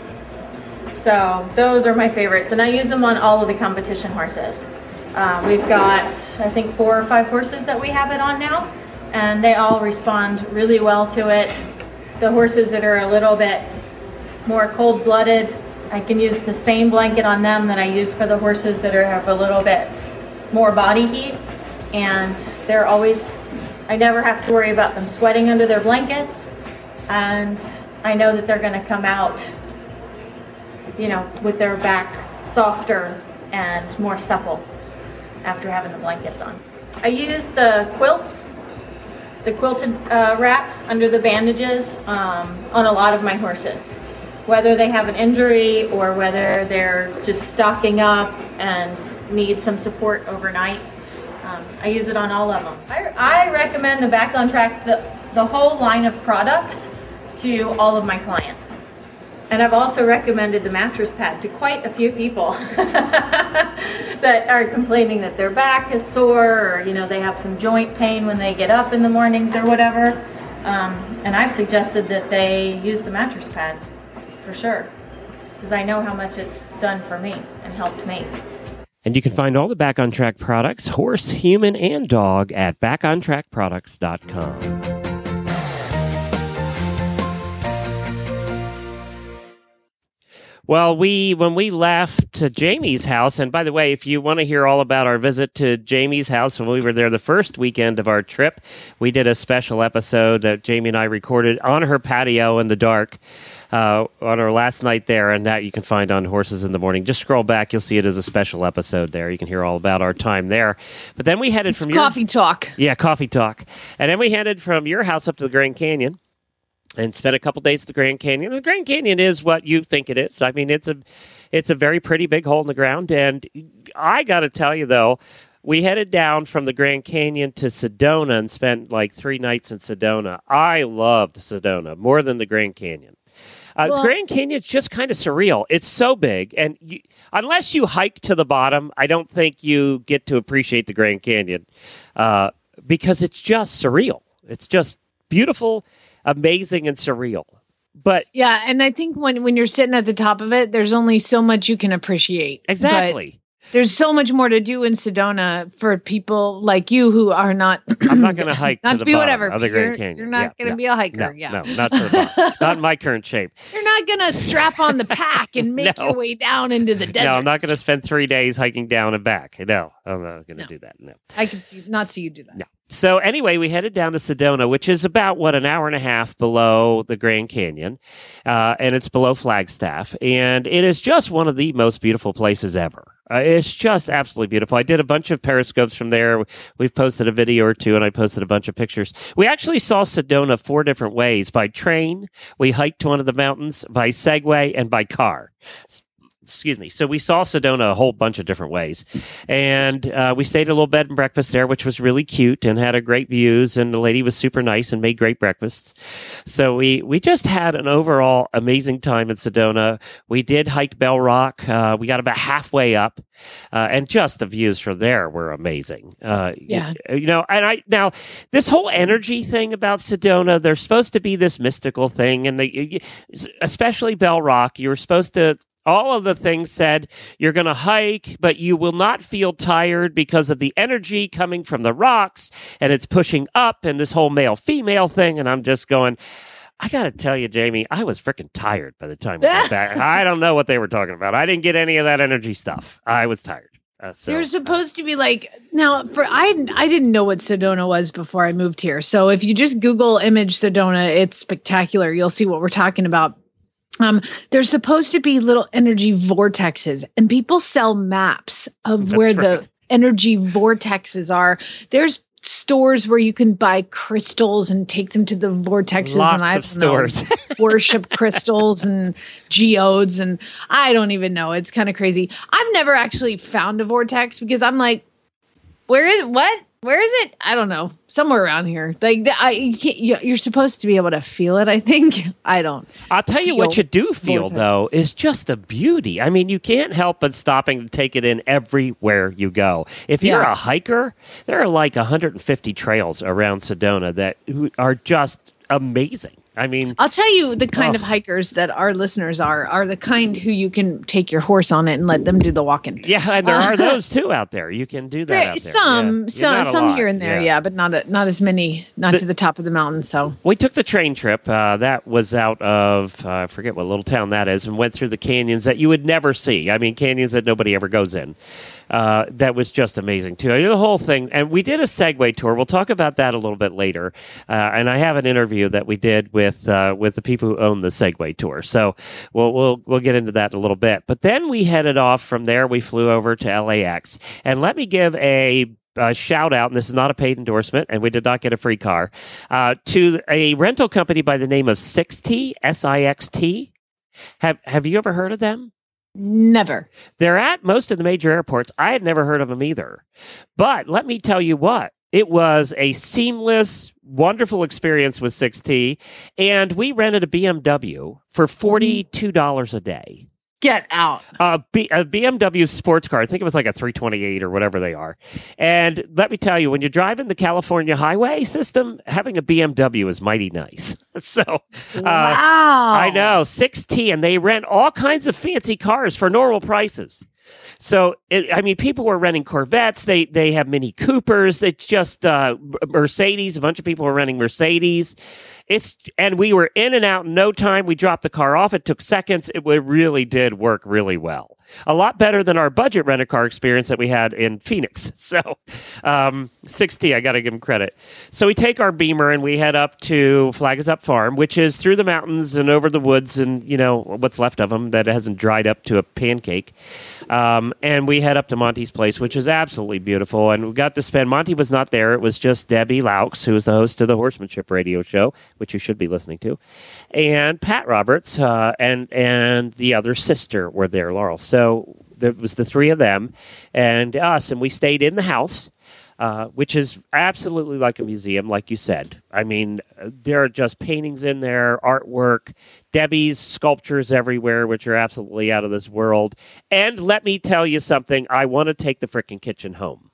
J: So those are my favorites, and I use them on all of the competition horses. Uh, we've got, I think, four or five horses that we have it on now, and they all respond really well to it. The horses that are a little bit more cold-blooded, I can use the same blanket on them that I use for the horses that are have a little bit more body heat, and they're always, I never have to worry about them sweating under their blankets, and I know that they're going to come out, you know, with their back softer and more supple after having the blankets on. I use the quilts, the quilted uh, wraps under the bandages um, on a lot of my horses. Whether they have an injury or whether they're just stocking up and need some support overnight. Um, I use it on all of them. I, I recommend the Back on Track, the, the whole line of products to all of my clients. And I've also recommended the mattress pad to quite a few people that are complaining that their back is sore, or you know, they have some joint pain when they get up in the mornings or whatever. Um, and I've suggested that they use the mattress pad for sure, because I know how much it's done for me and helped me.
A: And you can find all the Back on Track products, horse, human, and dog, at back on track products dot com. Well, we when we left to Jamie's house, and by the way, if you want to hear all about our visit to Jamie's house when we were there the first weekend of our trip, we did a special episode that Jamie and I recorded on her patio in the dark uh, on our last night there, and that you can find on Horses in the Morning. Just scroll back, you'll see it as a special episode there. You can hear all about our time there. But then we headed
C: it's
A: from
C: coffee
A: your,
C: talk.
A: Yeah, coffee talk. And then we headed from your house up to the Grand Canyon and spent a couple days at the Grand Canyon. The Grand Canyon is what you think it is. I mean, it's a it's a very pretty big hole in the ground. And I got to tell you, though, we headed down from the Grand Canyon to Sedona and spent like three nights in Sedona. I loved Sedona more than the Grand Canyon. Uh,
C: well,
A: the Grand Canyon's just kind of surreal. It's so big. And you, unless you hike to the bottom, I don't think you get to appreciate the Grand Canyon uh, because it's just surreal. It's just beautiful, amazing, and surreal. But
C: yeah, and I think when, when you're sitting at the top of it, there's only so much you can appreciate.
A: Exactly.
C: But there's so much more to do in Sedona for people like you who are not.
A: I'm not going to hike
C: not
A: to
C: to
A: the
C: be
A: bottom
C: whatever.
A: of the Grand
C: You're,
A: Canyon.
C: you're not
A: Yeah,
C: going to
A: no,
C: be a hiker.
A: No,
C: yeah,
A: no, not to the bottom. Not in my current shape.
C: You're not going to strap on the pack and make
A: No.
C: your way down into the desert.
A: No, I'm not going to spend three days hiking down and back. No, I'm not going to
C: No.
A: do that. No.
C: I can see not see you do that.
A: No. So anyway, we headed down to Sedona, which is about, what, an hour and a half below the Grand Canyon, uh, and it's below Flagstaff, and it is just one of the most beautiful places ever. Uh, it's just absolutely beautiful. I did a bunch of periscopes from there. We've posted a video or two, and I posted a bunch of pictures. We actually saw Sedona four different ways: by train, we hiked one of the mountains, by Segway, and by car. Excuse me. So we saw Sedona a whole bunch of different ways. And uh, we stayed at a little bed and breakfast there, which was really cute and had a great views. And the lady was super nice and made great breakfasts. So we, we just had an overall amazing time in Sedona. We did hike Bell Rock. Uh, we got about halfway up. Uh, and just the views from there were amazing. Uh,
C: Yeah.
A: You, you know, and I now this whole energy thing about Sedona, there's supposed to be this mystical thing. And they, especially Bell Rock, you were supposed to. All of the things said you're going to hike, but you will not feel tired because of the energy coming from the rocks, and it's pushing up, and this whole male-female thing. And I'm just going, I got to tell you, Jamie, I was freaking tired by the time we got back. I don't know what they were talking about. I didn't get any of that energy stuff. I was tired. Uh, so,
C: You're supposed to be like now. For I, I didn't know what Sedona was before I moved here. So if you just Google image Sedona, it's spectacular. You'll see what we're talking about. Um, there's supposed to be little energy vortexes, and people sell maps of
A: That's
C: where
A: right.
C: the energy vortexes are. There's stores where you can buy crystals and take them to the vortexes.
A: Lots
C: and I
A: of stores.
C: worship crystals and geodes, and I don't even know. It's kind of crazy. I've never actually found a vortex because I'm like, where is what? Where is it? I don't know. Somewhere around here. Like I, you can't, you, you're supposed to be able to feel it. I think. I don't.
A: I'll tell you what you do feel,
C: vortex.
A: though, is just the beauty. I mean, you can't help but stopping to take it in everywhere you go. If you're
C: Yeah.
A: a hiker, there are like one hundred fifty trails around Sedona that are just amazing. I mean,
C: I'll tell you the kind
A: Oh.
C: of hikers that our listeners are are the kind who you can take your horse on it and let them do the walking.
A: yeah, and there
C: Uh,
A: are those too out there. You can do that
C: There-
A: out there.
C: some,
A: Yeah.
C: some,
A: Not a
C: some
A: lot.
C: here and there, yeah, but not a, not as many, not
A: The-
C: to the top of the mountain. So
A: We took the train trip. Uh, that was out of, uh, I forget what little town that is, and went through the canyons that you would never see. I mean, canyons that nobody ever goes in. Uh, that was just amazing, too. I mean, the whole thing, and we did a Segway tour. We'll talk about that a little bit later. Uh, and I have an interview that we did with uh, with the people who own the Segway tour. So we'll, we'll, we'll get into that in a little bit. But then we headed off from there. We flew over to L A X. And let me give a Uh, shout out, and this is not a paid endorsement, and we did not get a free car, uh, to a rental company by the name of six T, S I X T. Have Have you ever heard of them?
C: Never.
A: They're at most of the major airports. I had never heard of them either. But let me tell you what, it was a seamless, wonderful experience with six T, and we rented a B M W for forty-two dollars a day.
C: Get out.
A: Uh, B- a B M W sports car. I think it was like a three twenty-eight or whatever they are. And let me tell you, when you're driving the California highway system, having a B M W is mighty nice. So, uh,
C: wow.
A: I know, six T, and they rent all kinds of fancy cars for normal prices. So, it, I mean, people were renting Corvettes. They they have Mini Coopers. It's just uh, Mercedes. A bunch of people were renting Mercedes. It's and we were in and out in no time. We dropped the car off. It took seconds. It, it really did work really well. A lot better than our budget rent-a-car experience that we had in Phoenix. So, um, six T, I got to give them credit. So we take our Beamer and we head up to Flag Is Up Farm, which is through the mountains and over the woods and, you know, what's left of them that hasn't dried up to a pancake. Um, and we head up to Monty's place, which is absolutely beautiful. And we got to spend, Monty was not there. It was just Debbie Laux, who is the host of the Horsemanship Radio Show, which you should be listening to, and Pat Roberts uh, and and the other sister were there, Laurel. So there was the three of them and us, and we stayed in the house, uh, which is absolutely like a museum, like you said. I mean, there are just paintings in there, artwork, Debbie's sculptures everywhere, which are absolutely out of this world. And let me tell you something, I want to take the frickin' kitchen home.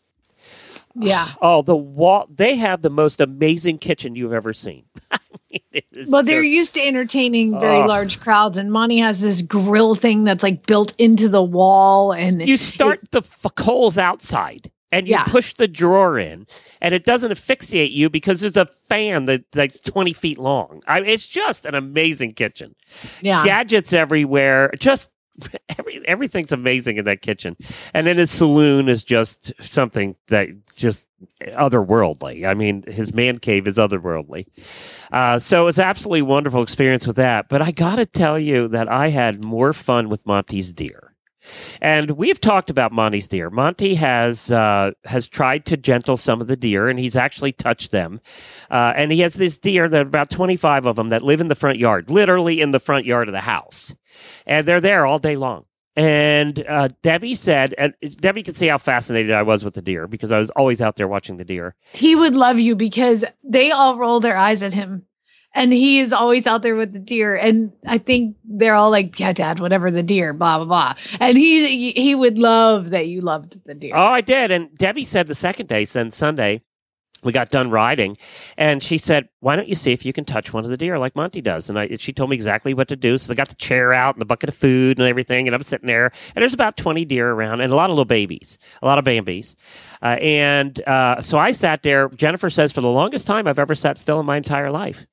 C: Yeah.
A: Oh, the wall, they have the most amazing kitchen you've ever seen. I mean, it is
C: well, they're
A: just,
C: used to entertaining very
A: oh.
C: large crowds, and Monty has this grill thing that's like built into the wall. And
A: you start
C: it,
A: the f- coals outside. And you
C: yeah.
A: push the drawer in, and it doesn't asphyxiate you because there's a fan that, that's twenty feet long. I, it's just an amazing kitchen.
C: Yeah.
A: Gadgets everywhere. Just every, everything's amazing in that kitchen. And then his saloon is just something that just otherworldly. I mean, his man cave is otherworldly. Uh, so it was an absolutely wonderful experience with that. But I got to tell you that I had more fun with Monty's deer. And we've talked about Monty's deer. Monty has uh, has tried to gentle some of the deer, and he's actually touched them. Uh, and he has this deer, that about twenty-five of them, that live in the front yard, literally in the front yard of the house. And they're there all day long. And uh, Debbie said, and Debbie could see how fascinated I was with the deer because I was always out there watching the deer.
C: He would love you because they all roll their eyes at him. And he is always out there with the deer. And I think they're all like, yeah, Dad, whatever the deer, blah, blah, blah. And he he would love that you loved the deer.
A: Oh, I did. And Debbie said the second day, since Sunday, we got done riding. And she said, why don't you see if you can touch one of the deer like Monty does? And I, she told me exactly what to do. So I got the chair out and the bucket of food and everything. And I'm sitting there. And there's about twenty deer around and a lot of little babies, a lot of Bambies. Uh, and uh, so I sat there. Jennifer says, for the longest time I've ever sat still in my entire life.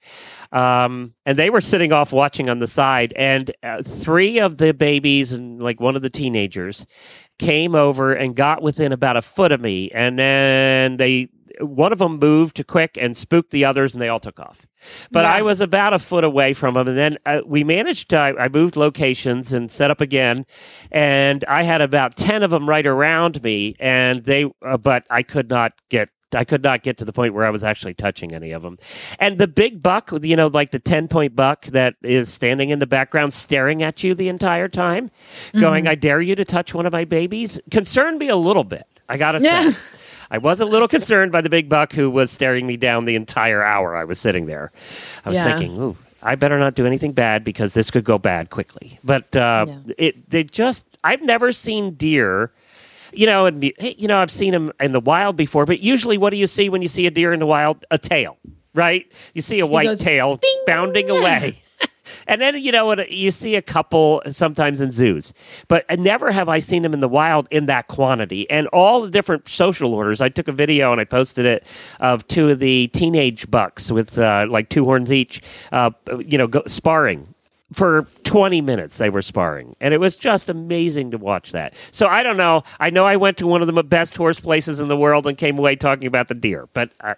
A: Um, and they were sitting off watching on the side, and uh, three of the babies and like one of the teenagers came over and got within about a foot of me. And then they, one of them moved quick and spooked the others, and they all took off. But yeah. I was about a foot away from them. And then uh, we managed to, I, I moved locations and set up again. And I had about ten of them right around me, and they, uh, but I could not get I could not get to the point where I was actually touching any of them. And the big buck, you know, like the ten-point buck that is standing in the background staring at you the entire time, mm-hmm. going, I dare you to touch one of my babies, concerned me a little bit, I gotta say. Yeah. I was a little concerned by the big buck who was staring me down the entire hour I was sitting there. I was yeah. thinking, ooh, I better not do anything bad because this could go bad quickly. But uh, yeah. it they just, I've never seen deer... You know, and you know, I've seen them in the wild before, but usually what do you see when you see a deer in the wild? A tail, right? You see a white goes, tail bing! Bounding away. And then, you know, you see a couple sometimes in zoos. But never have I seen them in the wild in that quantity. And all the different social orders. I took a video and I posted it of two of the teenage bucks with uh, like two horns each, uh, you know, go, sparring. for twenty minutes they were sparring, and it was just amazing to watch that. So I don't know. I know I went to one of the best horse places in the world and came away talking about the deer, but I,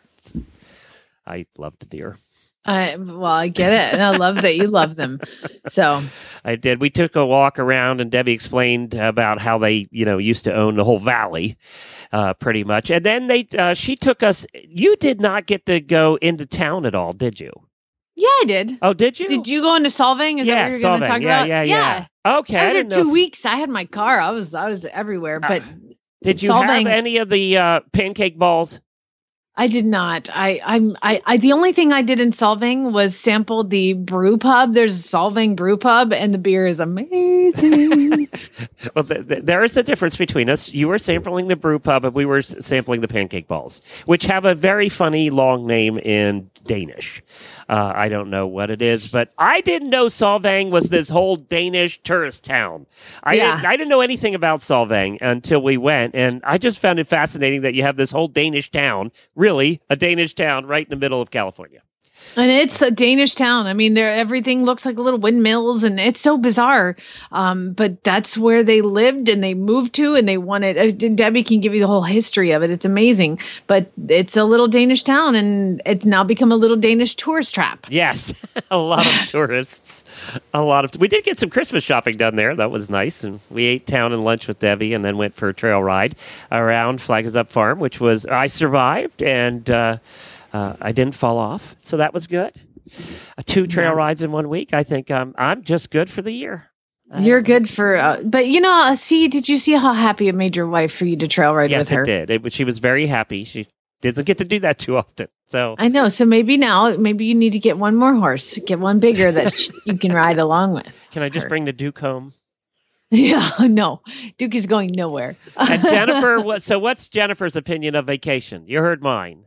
A: I love the deer.
C: I well, I get it, and I love that you love them. So
A: I did. We took a walk around, and Debbie explained about how they, you know, used to own the whole valley, uh, pretty much. And then they, uh, she took us. You did not get to go into town at all, did you?
C: Yeah, I did.
A: Oh, did you?
C: Did you go into Solvang? Is
A: yeah,
C: that what you're going to talk
A: yeah,
C: about?
A: Yeah, yeah, yeah. Okay.
C: I was
A: I
C: there
A: didn't
C: two
A: know if-
C: weeks. I had my car. I was I was everywhere. But
A: Uh, Did you
C: Solvang,
A: have any of the uh, pancake balls?
C: I did not. I I'm I, I the only thing I did in Solvang was sample the brew pub. There's a Solvang brew pub, and the beer is amazing.
A: Well, th- th- there is a difference between us. You were sampling the brew pub, and we were s- sampling the pancake balls, which have a very funny long name in Danish. Uh, I don't know what it is, but I didn't know Solvang was this whole Danish tourist town. I,
C: Yeah.
A: didn't, I didn't know anything about Solvang until we went, and I just found it fascinating that you have this whole Danish town, really a Danish town right in the middle of California.
C: And it's a Danish town. I mean, there everything looks like little windmills, and it's so bizarre. Um, but that's where they lived, and they moved to, and they wanted. Uh, Debbie can give you the whole history of it. It's amazing. But it's a little Danish town, and it's now become a little Danish tourist trap.
A: Yes, a lot of tourists. A lot of. We did get some Christmas shopping done there. That was nice, and we ate town and lunch with Debbie, and then went for a trail ride around Flag Is Up Farm, which was I survived and. Uh, Uh, I didn't fall off, so that was good. Uh, two trail rides in one week. I think um, I'm just good for the year.
C: You're good for, uh, but you know, uh, see, did you see how happy it made your wife for you to trail ride
A: Yes,
C: with her?
A: it did. It, she was very happy. She doesn't get to do that too often. So
C: I know. So maybe now, maybe you need to get one more horse, get one bigger that sh- you can ride along with.
A: Can I just
C: her.
A: bring the Duke home?
C: Yeah, no, Duke is going nowhere.
A: And Jennifer, what, so what's Jennifer's opinion of vacation? You heard mine.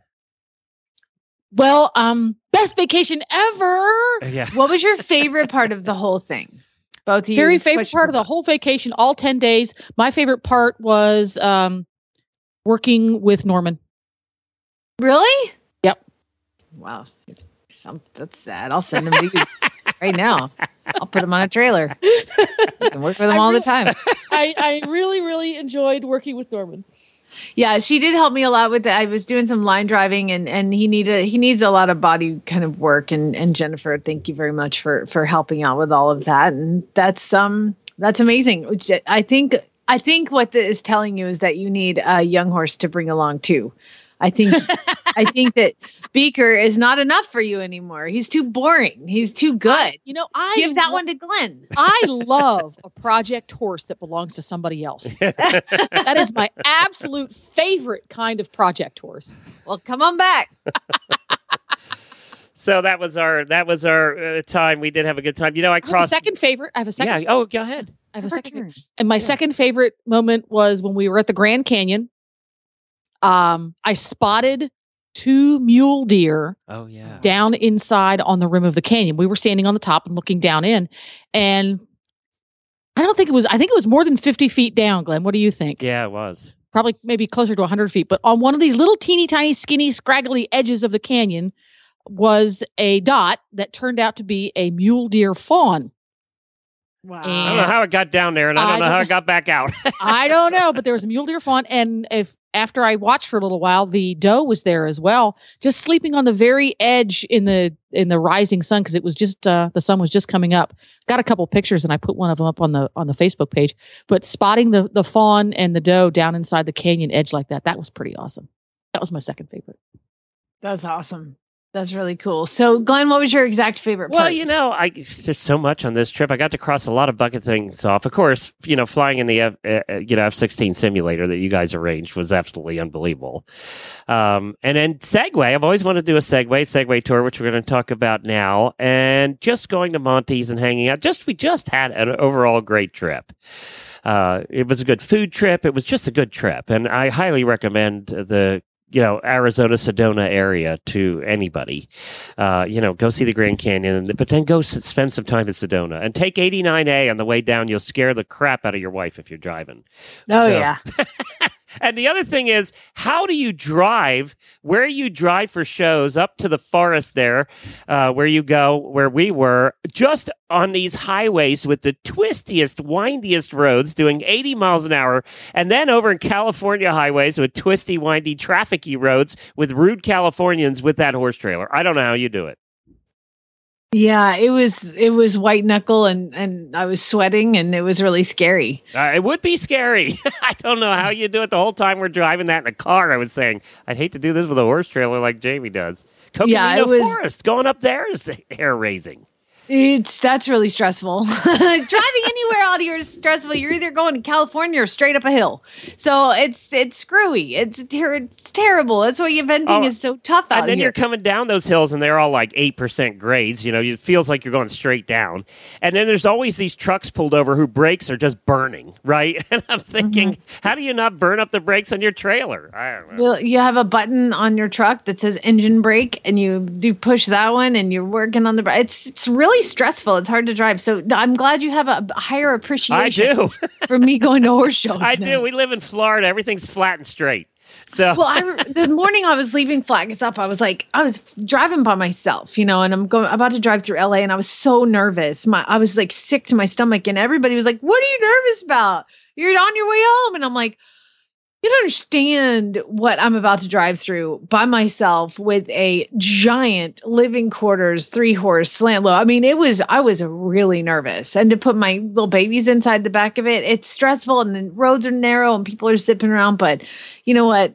G: Well, um, best vacation ever.
A: Yeah.
C: What was your favorite part of the whole thing? Both of you.
G: Very
C: It's
G: favorite
C: question-
G: part of the whole vacation, all ten days. My favorite part was um, working with Norman.
C: Really?
G: Yep.
C: Wow. Some, that's sad. I'll send them to you right now. I'll put them on a trailer and work with them
G: I
C: all
G: really-
C: the time.
G: I, I really, really enjoyed working with Norman.
C: Yeah, she did help me a lot with that. I was doing some line driving, and and he needed he needs a lot of body kind of work. And and Jennifer, thank you very much for for helping out with all of that. And that's um that's amazing. I think I think what this is telling you is that you need a young horse to bring along too. I think I think that Beaker is not enough for you anymore. He's too boring. He's too good.
G: You know, I
C: Give that
G: lo-
C: one to Glenn.
G: I love a project horse that belongs to somebody else. That is my absolute favorite kind of project horse.
C: Well, come on back.
A: So that was our that was our uh, time. We did have a good time. You know, I
G: I have a
A: crossed.
G: second favorite. I have a second.
A: Yeah. Oh, go ahead.
G: I have a
C: Her
G: second.
C: turn.
G: favorite. And my second favorite moment was when we were at the Grand Canyon. Um, I spotted two mule deer
A: Oh yeah.
G: down inside on the rim of the canyon. We were standing on the top and looking down in, and I don't think it was. I think it was more than fifty feet down. Glenn, what do you think?
A: Yeah, it was.
G: Probably maybe closer to one hundred feet. But on one of these little teeny tiny, skinny, scraggly edges of the canyon was a dot that turned out to be a mule deer fawn.
C: Wow.
A: I don't know how it got down there, and I don't
G: I
A: know
G: don't
A: how
G: know.
A: it got back out.
G: I don't know, but there was a mule deer fawn, and if after I watched for a little while, the doe was there as well, just sleeping on the very edge in the in the rising sun because it was just uh, the sun was just coming up. Got a couple pictures, and I put one of them up on the on the Facebook page. But spotting the the fawn and the doe down inside the canyon edge like that, that was pretty awesome. That was my second favorite.
C: That's awesome. That's really cool. So, Glenn, what was your exact favorite part?
A: Well, you know, I there's so much on this trip. I got to cross a lot of bucket things off. Of course, you know, flying in the F, uh, you know F sixteen simulator that you guys arranged was absolutely unbelievable. Um, and then Segway. I've always wanted to do a Segway Segway tour, which we're going to talk about now. And just going to Monty's and hanging out. Just we just had an overall great trip. Uh, it was a good food trip. It was just a good trip, and I highly recommend the. You know, Arizona, Sedona area to anybody. Uh, you know, go see the Grand Canyon, but then go s- spend some time in Sedona and take eighty-nine A on the way down. You'll scare the crap out of your wife if you're driving.
C: Oh,
A: So-
C: yeah.
A: And the other thing is, how do you drive, where you drive for shows up to the forest there, uh, where you go, where we were, just on these highways with the twistiest, windiest roads doing eighty miles an hour, and then over in California highways with twisty, windy, trafficy roads with rude Californians with that horse trailer. I don't know how you do it.
C: Yeah, it was it was white knuckle and and I was sweating and it was really scary.
A: Uh, it would be scary. I don't know how you do it the whole time we're driving that in a car. I was saying, I'd hate to do this with a horse trailer like Jamie does. Coconino
C: yeah, it was,
A: Forest, going up there is hair raising.
C: It's that's really stressful. Driving anywhere out here is stressful. You're either going to California or straight up a hill. So it's it's screwy. It's, ter- it's terrible. That's why eventing oh, is so tough out here.
A: And then
C: here.
A: you're coming down those hills and they're all like eight percent grades. You know, it feels like you're going straight down. And then there's always these trucks pulled over whose brakes are just burning, right? And I'm thinking, mm-hmm. how do you not burn up the brakes on your trailer? I don't know.
C: Well, you have a button on your truck that says engine brake and you do push that one and you're working on the brake. It's, it's really stressful. It's hard to drive. So I'm glad you have a higher appreciation
A: I do.
C: for me going to horse shows.
A: I
C: now.
A: do. We live in Florida. Everything's flat and straight. So
C: well, I, the morning I was leaving Flags Up, I was like, I was driving by myself, you know, and I'm going about to drive through L A and I was so nervous. My I was like sick to my stomach and everybody was like, what are you nervous about? You're on your way home. And I'm like, you don't understand what I'm about to drive through by myself with a giant living quarters, three horse slant low. I mean, it was, I was really nervous. And to put my little babies inside the back of it, it's stressful and the roads are narrow and people are zipping around. But you know what?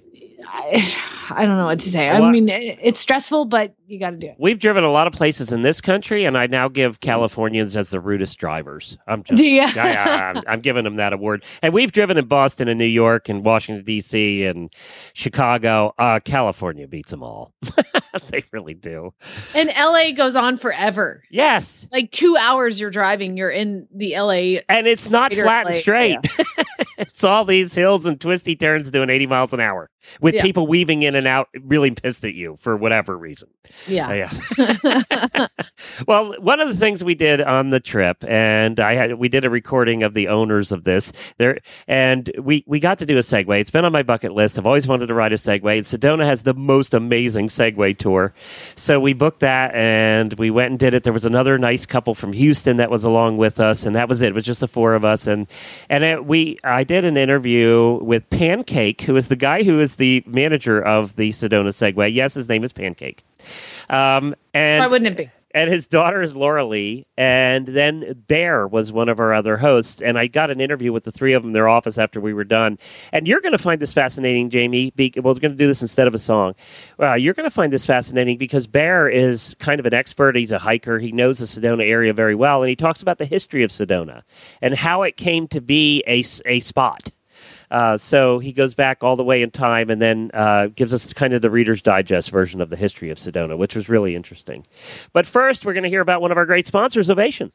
C: I, I don't know what to say.
A: Well,
C: I mean, it, it's stressful, but you got to do it.
A: We've driven a lot of places in this country, and I now give Californians as the rudest drivers. I'm just,
C: yeah.
A: I, I, I'm, I'm giving them that award. And we've driven in Boston and New York and Washington, D C and Chicago. Uh, California beats them all. They really do.
C: And L A goes on forever.
A: Yes.
C: Like two hours you're driving, you're in the L A.
A: And it's not flat and straight. Yeah. It's all these hills and twisty turns doing eighty miles an hour with
C: yeah.
A: people weaving in and out, really pissed at you for whatever reason.
C: Yeah.
A: Uh, yeah. Well, one of the things we did on the trip, and I had, we did a recording of the owners of this there, and we, we got to do a Segway. It's been on my bucket list. I've always wanted to ride a Segway, and Sedona has the most amazing Segway tour. So we booked that, and we went and did it. There was another nice couple from Houston that was along with us, and that was it. It was just the four of us, and and it, we I did an interview with Pancake, who is the guy who is the manager of the Sedona Segway. Yes, his name is Pancake. Um, and
C: why wouldn't it be?
A: And his daughter is Laura Lee, and then Bear was one of our other hosts, and I got an interview with the three of them in their office after we were done. And you're going to find this fascinating, Jamie. Be, we're going to do this instead of a song. Uh, you're going to find this fascinating because Bear is kind of an expert. He's a hiker. He knows the Sedona area very well, and he talks about the history of Sedona and how it came to be a, a spot. Uh, so he goes back all the way in time and then uh, gives us kind of the Reader's Digest version of the history of Sedona, which was really interesting. But first, we're going to hear about one of our great sponsors, Ovation.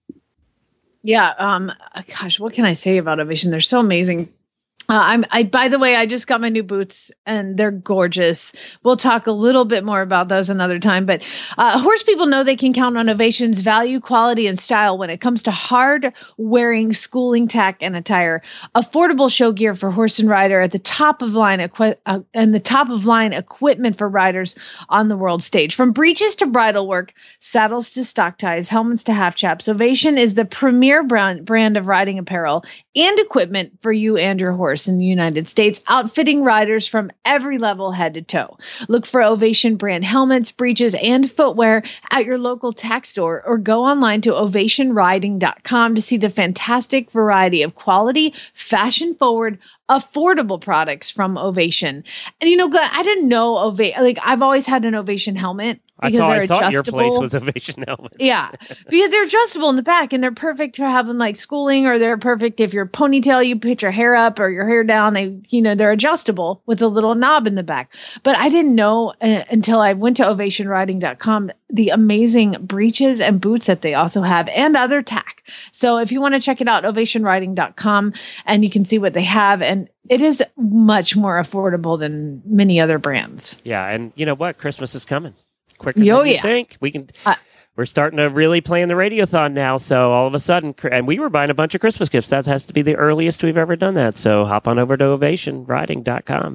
C: Yeah. Um, gosh, what can I say about Ovation? They're so amazing. Uh, I'm, I, by the way, I just got my new boots and they're gorgeous. We'll talk a little bit more about those another time, but uh, horse people know they can count on Ovation's value, quality, and style when it comes to hard wearing schooling tack and attire. Affordable show gear for horse and rider at the top of line equi- uh, and the top of line equipment for riders on the world stage. From breeches to bridle work, saddles to stock ties, helmets to half chaps, Ovation is the premier brand, brand of riding apparel and equipment for you and your horse in the United States, outfitting riders from every level head to toe. Look for Ovation brand helmets, breeches, and footwear at your local tack store or go online to ovation riding dot com to see the fantastic variety of quality, fashion-forward, affordable products from Ovation. And you know, I didn't know Ovation, like I've always had an Ovation helmet.
A: That's all I thought your place was Ovation helmets.
C: Yeah, because they're adjustable in the back and they're perfect for having like schooling, or they're perfect if you're ponytail, you put your hair up or your hair down. They, you know, they're adjustable with a little knob in the back. But I didn't know uh, until I went to ovation riding dot com the amazing breeches and boots that they also have and other tack. So if you want to check it out, ovation riding dot com, and you can see what they have. And it is much more affordable than many other brands.
A: Yeah. And you know what? Christmas is coming. Quicker
C: oh,
A: than you
C: yeah.
A: think. We can.
C: Uh,
A: we're starting to really plan the Radiothon now. So all of a sudden, and we were buying a bunch of Christmas gifts. That has to be the earliest we've ever done that. So hop on over to ovation riding dot com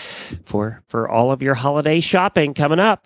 A: for, for all of your holiday shopping coming up.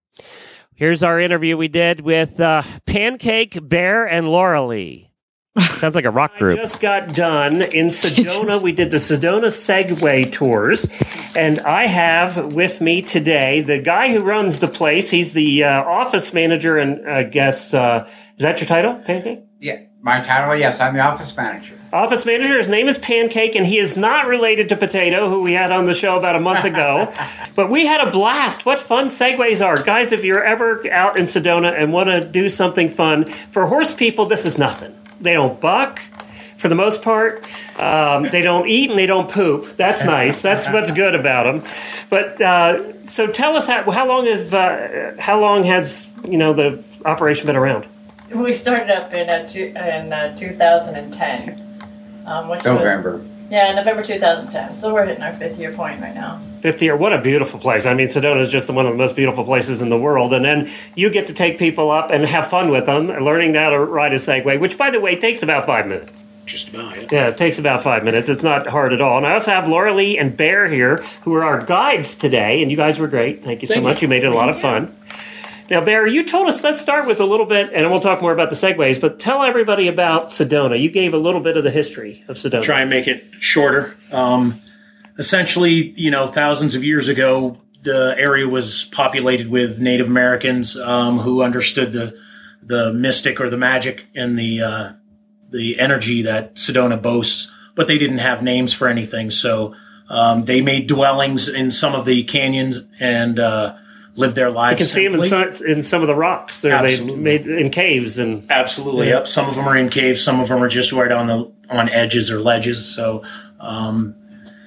A: Here's our interview we did with uh, Pancake, Bear, and Laura Lee. Sounds like a rock group. I just got done in Sedona. We did the Sedona Segway tours. And I have with me today the guy who runs the place. He's the uh, office manager and I guess, uh, is that your title, Pancake?
K: Yeah, my title, yes, I'm the office manager.
A: Office manager. His name is Pancake, and he is not related to Potato, who we had on the show about a month ago. But we had a blast. What fun segways are. Guys, if you're ever out in Sedona and want to do something fun, for horse people, this is nothing. They don't buck, for the most part. Um, they don't eat and they don't poop. That's nice. That's what's good about them. But uh, so tell us how, how long have uh, how long has you know the operation been around?
J: We started up in uh, two, in uh, two thousand ten. Um, which
K: November.
J: Was, yeah, November two thousand ten. So we're hitting our fifth year point right now.
A: Fifth year. What a beautiful place. I mean, Sedona is just one of the most beautiful places in the world. And then you get to take people up and have fun with them, learning how to ride a Segway, which, by the way, takes about five minutes.
L: Just about, yeah.
A: Yeah, it takes about five minutes. It's not hard at all. And I also have Laura Lee and Bear here, who are our guides today. And you guys were great. Thank you so
L: Thank
A: much.
L: You.
A: You made it a lot of fun. Now, Bear, you told us, let's start with a little bit, and we'll talk more about the Segways, but tell everybody about Sedona. You gave a little bit of the history of Sedona.
L: Try and make it shorter. Um, essentially, you know, thousands of years ago, the area was populated with Native Americans um, who understood the the mystic or the magic and the uh, the energy that Sedona boasts, but they didn't have names for anything. So um, they made dwellings in some of the canyons and uh, lived their lives.
A: You can simply. see them in some, in some of the rocks. They're they made in caves and
L: absolutely.
A: Yeah.
L: Yep. Some of them are in caves. Some of them are just right on the on edges or ledges. So. Um,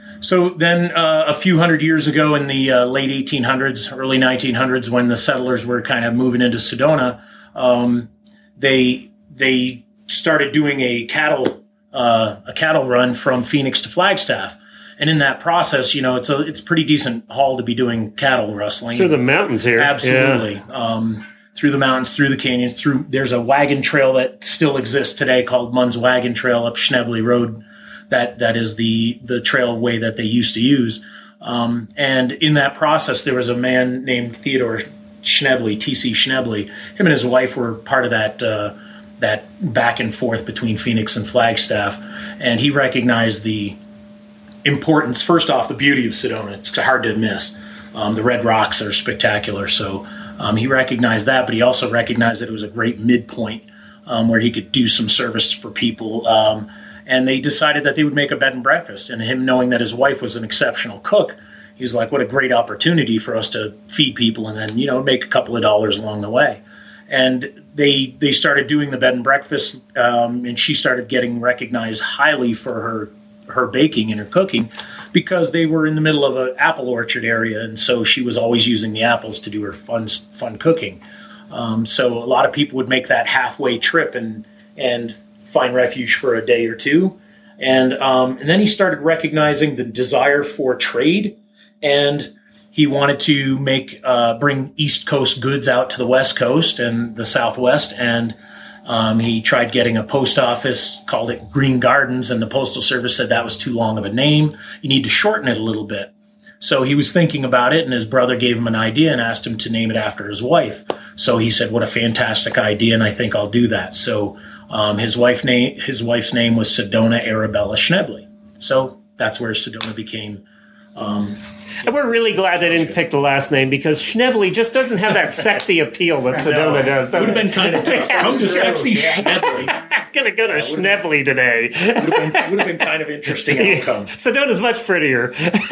L: So then uh, a few hundred years ago in the uh, late eighteen hundreds, early nineteen hundreds, when the settlers were kind of moving into Sedona, um, they they started doing a cattle uh, a cattle run from Phoenix to Flagstaff. And in that process, you know, it's a it's a pretty decent haul to be doing cattle rustling.
A: Through the mountains here.
L: Absolutely.
A: Yeah.
L: Um, through the mountains, through the canyons, through there's a wagon trail that still exists today called Munn's Wagon Trail up Schnebly Road. That that is the the trailway that they used to use, um, and in that process, there was a man named Theodore Schnebly, T C Schnebly. Him and his wife were part of that uh, that back and forth between Phoenix and Flagstaff, and he recognized the importance. First off, the beauty of Sedona. It's hard to miss. Um, the red rocks are spectacular. So um, he recognized that, but he also recognized that it was a great midpoint um, where he could do some service for people. Um, And they decided that they would make a bed and breakfast. And him knowing that his wife was an exceptional cook, he was like, what a great opportunity for us to feed people and then, you know, make a couple of dollars along the way. And they they started doing the bed and breakfast, um, and she started getting recognized highly for her her baking and her cooking because they were in the middle of an apple orchard area. And so she was always using the apples to do her fun, fun cooking. Um, so a lot of people would make that halfway trip and and find refuge for a day or two. And um, and then he started recognizing the desire for trade, and he wanted to make uh, bring East Coast goods out to the West Coast and the Southwest. And um, he tried getting a post office, called it Green Gardens, and the Postal Service said that was too long of a name. You need to shorten it a little bit. So he was thinking about it, and his brother gave him an idea and asked him to name it after his wife. So he said, what a fantastic idea, and I think I'll do that. So Um, his wife name, his wife's name was Sedona Arabella Schnebly. So that's where Sedona became. Um,
A: and we're really glad they didn't pick the last name because Schnebly just doesn't have that sexy appeal that Sedona
L: no,
A: does.
L: It would have been kind of tough. Come to sexy yeah. Schnebly.
A: I'm going to go to Schnebly today.
L: It would have been, would have been kind of interesting outcome.
A: Yeah. Sedona's much prettier.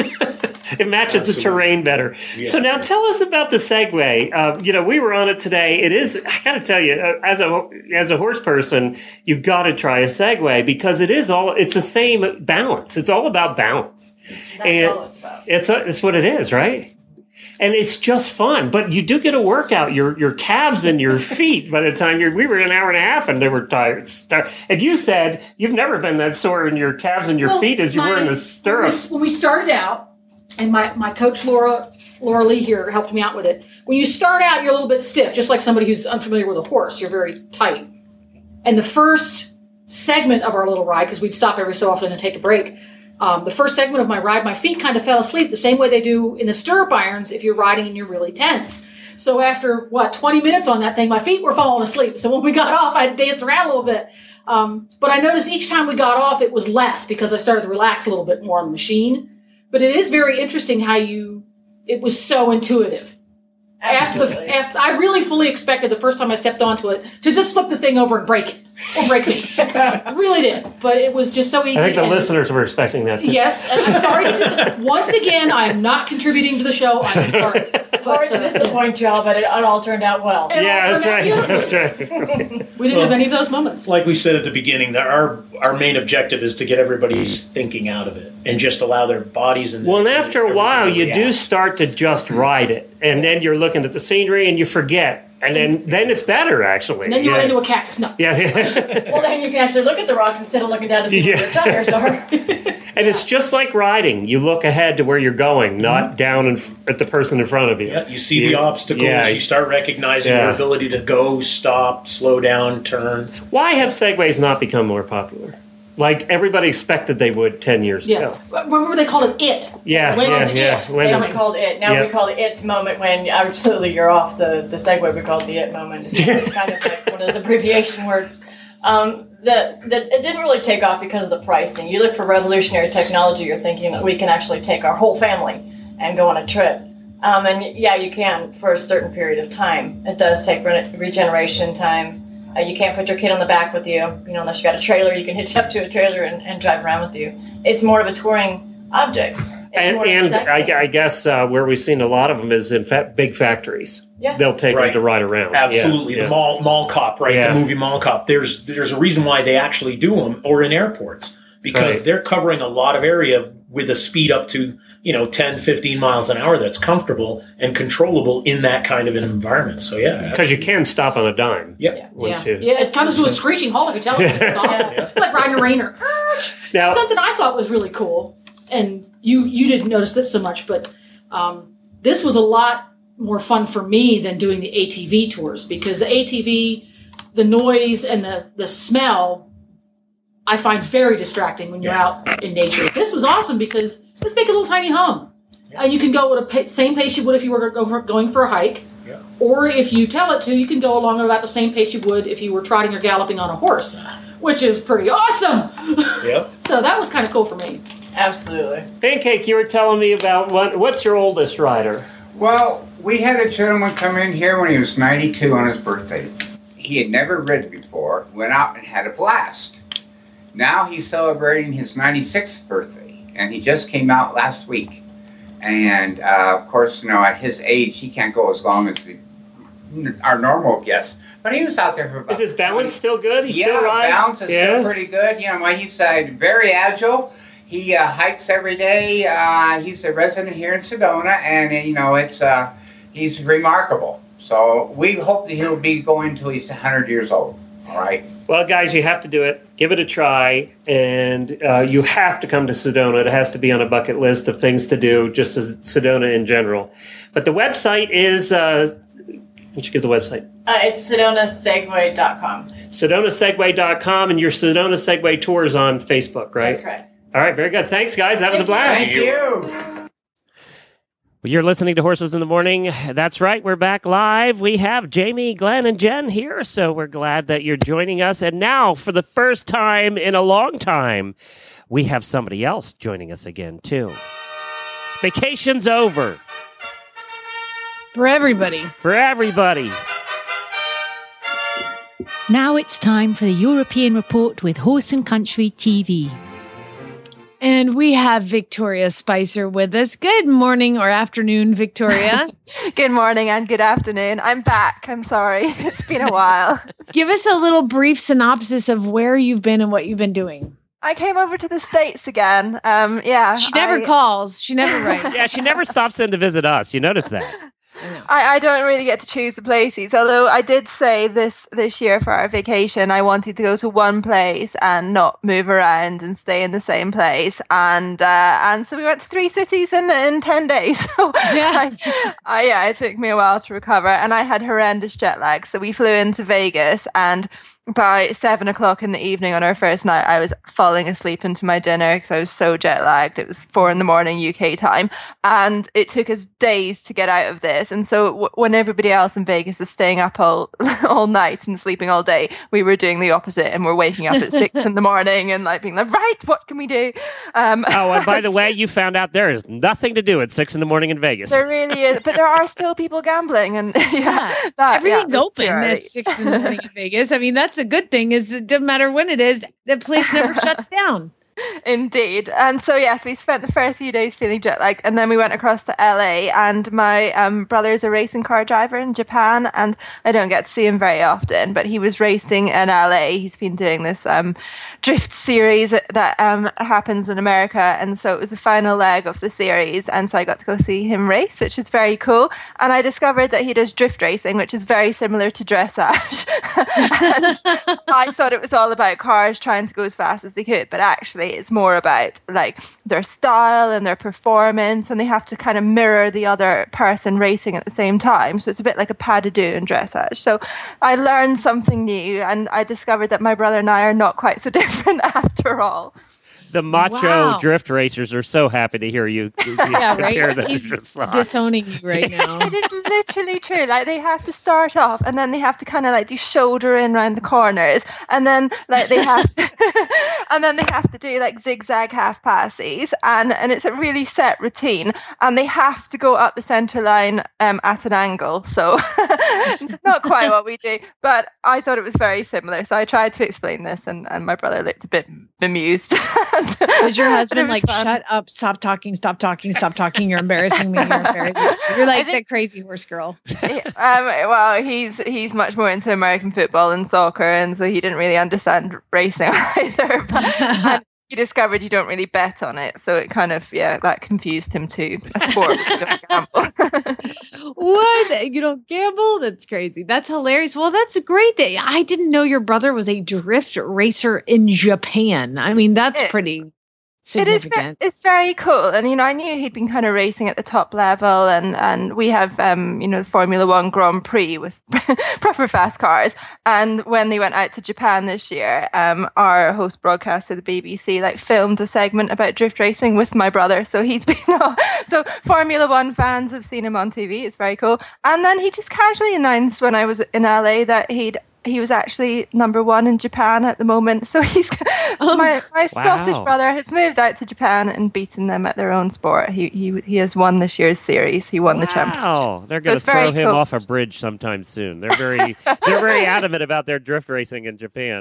A: It matches Absolutely. the terrain better. Yes. So now tell us about the Segway. Uh, you know, we were on it today. It is, I got to tell you, uh, as a as a horse person, you've got to try a Segway because it is all, it's the same balance. It's all about balance.
J: That's
A: and
J: all it's about.
A: It's, a, it's what it is, right? And it's just fun. But you do get a workout, your your calves and your feet by the time you're, we were an hour and a half and they were tired. And you said you've never been that sore in your calves and your
M: well,
A: feet as you
M: my,
A: were in the stirrups.
M: When we started out, and my, my coach, Laura, Laura Lee here, helped me out with it. When you start out, you're a little bit stiff, just like somebody who's unfamiliar with a horse. You're very tight. And the first segment of our little ride, because we'd stop every so often and take a break, um, the first segment of my ride, my feet kind of fell asleep the same way they do in the stirrup irons if you're riding and you're really tense. So after, what, twenty minutes on that thing, my feet were falling asleep. So when we got off, I had to dance around a little bit. Um, but I noticed each time we got off, it was less because I started to relax a little bit more on the machine. But it is very interesting how you, it was so intuitive. After the, after I really fully expected the first time I stepped onto it to just flip the thing over and break it or break me. I really did, but it was just so easy.
A: I think the
M: and,
A: listeners were expecting that. Too.
M: Yes, and I'm sorry to just once again I am not contributing to the show. I'm sorry.
J: Sorry to disappoint y'all, but it, it all turned out well.
M: It
A: Yeah, that's right. That's right.
M: We didn't
L: Well,
M: have any of those moments.
L: Like we said at the beginning, that our our main objective is to get everybody's thinking out of it and just allow their bodies and
A: Well, and after a while, you do
L: react.
A: start to just ride it, and then you're looking at the scenery and you forget, and then then it's better actually.
M: And then you
A: yeah.
M: run into a cactus. No.
A: Yeah,
J: Well, then you can actually look at the rocks instead of looking down to see
A: Yeah.
J: where your tires are.
A: and it's just like riding. You look ahead to where you're going, not down in, at the person in front of you.
L: Yeah, you see the obstacles.
A: Yeah.
L: You start recognizing
A: Yeah.
L: your ability to go, stop, slow down, turn.
A: Why have Segways not become more popular? Like everybody expected they would ten years
M: Yeah.
A: ago.
M: Remember they called it it.
A: Yeah,
M: When
A: yeah,
M: was
A: yeah.
M: it?
A: When
J: Now
A: was-
J: we called it. Now
A: Yeah.
J: we call it it moment when absolutely you're off the, the segue. We call it the it moment. It's kind of like one of those abbreviation words. Um, that that it didn't really take off because of the pricing. You look for revolutionary technology, you're thinking that we can actually take our whole family and go on a trip. Um, and yeah, you can for a certain period of time. It does take re- regeneration time. Uh, you can't put your kid on the back with you, you know, unless you got a trailer. You can hitch up to a trailer and, and drive around with you. It's more of a touring object. It's
A: And,
J: more
A: and
J: exciting.
A: I, I guess uh, where we've seen a lot of them is in fa- big factories.
J: Yeah.
A: They'll take
L: Right.
A: them to ride around.
L: Absolutely,
A: Yeah,
L: the
A: yeah.
L: mall mall cop, right?
A: Yeah.
L: The movie Mall Cop. There's there's a reason why they actually do them, or in airports, because
A: Right.
L: they're covering a lot of area with a speed up to you know ten, fifteen miles an hour that's comfortable and controllable in that kind of an environment. So yeah,
A: Because you can stop on a dime.
L: Yep.
A: Once
M: Yeah.
A: you-
M: yeah, it comes to a screeching halt if you tell it. It's awesome. It's like riding a rainer.
A: Now-
M: Something I thought was really cool, and you you didn't notice this so much, but um, this was a lot more fun for me than doing the A T V tours, because the A T V, the noise and the, the smell, I find very distracting when you're out in nature. This was awesome because let's make a little tiny hum. And you can go at a pa- same pace you would if you were go for, going for a hike.
L: Yeah.
M: Or if you tell it to, you can go along at about the same pace you would if you were trotting or galloping on a horse, which is pretty awesome.
L: Yep.
M: So that was kind of cool for me.
J: Absolutely.
A: Pancake, you were telling me about what? What's your oldest rider?
K: Well, we had a gentleman come in here when he was ninety-two on his birthday. He had never ridden before, went out and had a blast. Now he's celebrating his ninety-sixth birthday, and he just came out last week. And, uh, of course, you know, at his age, he can't go as long as the, our normal guests. But he was out there for about...
A: Is his balance still good? He
K: yeah,
A: still rides?
K: balance is
A: yeah.
K: still pretty good. You know, well, he's uh, very agile. He uh, hikes every day. Uh, he's a resident here in Sedona, and uh, you know, it's uh, he's remarkable. So we hope that he'll be going till he's one hundred years old. All right.
A: Well, guys, you have to do it. Give it a try, and uh, you have to come to Sedona. It has to be on a bucket list of things to do, just as Sedona in general. But the website is. Uh, why don't you give the website?
J: Uh, it's sedona segway dot com.
A: sedona segway dot com, and your Sedona Segway Tours on Facebook, right?
J: That's correct.
A: All right, very good. Thanks, guys. That was a blast.
K: Thank you.
A: Well, you're listening to Horses in the Morning. That's right. We're back live. We have Jamie, Glenn, and Jen here, so we're glad that you're joining us. And now, for the first time in a long time, we have somebody else joining us again, too. Vacation's over.
C: For everybody.
A: For everybody.
N: Now it's time for the European Report with Horse and Country T V.
C: And we have Victoria Spicer with us. Good morning or afternoon, Victoria.
O: Good morning and good afternoon. I'm back. I'm sorry. It's been a while.
C: Give us a little brief synopsis of where you've been and what you've been doing.
O: I came over to the States again. Um, yeah.
C: She never
O: I,
C: calls. She never writes.
A: Yeah, she never stops in to visit us. You notice that?
O: I, I don't really get to choose the places, although I did say this this year for our vacation I wanted to go to one place and not move around and stay in the same place, and uh, and so we went to three cities in in ten days. So yeah. I, I, yeah, it took me a while to recover, and I had horrendous jet lag. So we flew into Vegas, and by seven o'clock in the evening on our first night, I was falling asleep into my dinner because I was so jet lagged. It was four in the morning U K time, and it took us days to get out of this. And so w- when everybody else in Vegas is staying up all all night and sleeping all day, we were doing the opposite, and we're waking up at six in the morning and like being like, right, what can we do? Um,
A: oh, and by the way, you found out there is nothing to do at six in the morning in Vegas.
O: There really is, but there are still people gambling, and yeah, that,
C: everything's
O: yeah,
C: open at six in the morning in Vegas. I mean, that's a good thing. Is it doesn't matter when it is, the place never shuts down.
O: Indeed. And so, yes, we spent the first few days feeling jet lagged, and then we went across to L A, and my um, brother is a racing car driver in Japan, and I don't get to see him very often, but he was racing in L A. He's been doing this um, drift series that um, happens in America, and so it was the final leg of the series, and so I got to go see him race, which is very cool. And I discovered that he does drift racing, which is very similar to dressage. And I thought it was all about cars trying to go as fast as they could, but actually it's more about like their style and their performance, and they have to kind of mirror the other person racing at the same time. So it's a bit like a pas de deux in dressage. So I learned something new, and I discovered that my brother and I are not quite so different after all.
A: The macho
C: Wow.
A: drift racers are so happy to hear you, you
C: Yeah,
A: compare
C: right.
A: them
C: He's
A: to dressage.
C: disowning you right now.
O: It is literally true. Like they have to start off, and then they have to kind of like do shoulder in around the corners, and then like they have to, and then they have to do like zigzag half passes, and and it's a really set routine, and they have to go up the center line um, at an angle. So it's not quite what we do, but I thought it was very similar. So I tried to explain this, and and my brother looked a bit bemused.
C: Was your husband
O: was
C: like,
O: fun.
C: shut up, stop talking, stop talking, stop talking, you're embarrassing me, you're embarrassing me. You're like
O: think-
C: that crazy horse girl.
O: um, well, he's he's much more into American football and soccer, and so he didn't really understand racing either. But and he discovered you don't really bet on it, so it kind of yeah that confused him too. A sport, you don't gamble.
C: What? You don't gamble? That's crazy. That's hilarious. Well, that's great. That I didn't know your brother was a drift racer in Japan. I mean, that's
O: It-
C: pretty
O: It is.
C: significant.
O: ve- It's very cool, and you know, I knew he'd been kind of racing at the top level, and and we have um you know the Formula One Grand Prix with proper fast cars. And when they went out to Japan this year, um our host broadcaster, the B B C, like filmed a segment about drift racing with my brother. So he's been so Formula One fans have seen him on T V. It's very cool. And then he just casually announced when I was in L A that he'd. He was actually number one in Japan at the moment. So he's
C: Oh,
O: my, my Scottish
A: wow.
O: brother has moved out to Japan and beaten them at their own sport. He he he has won this year's series. He won the championship.
A: Wow, they're going to
O: it's very
A: throw him
O: cool.
A: off a bridge sometime soon. They're very, they're very adamant about their drift racing in Japan.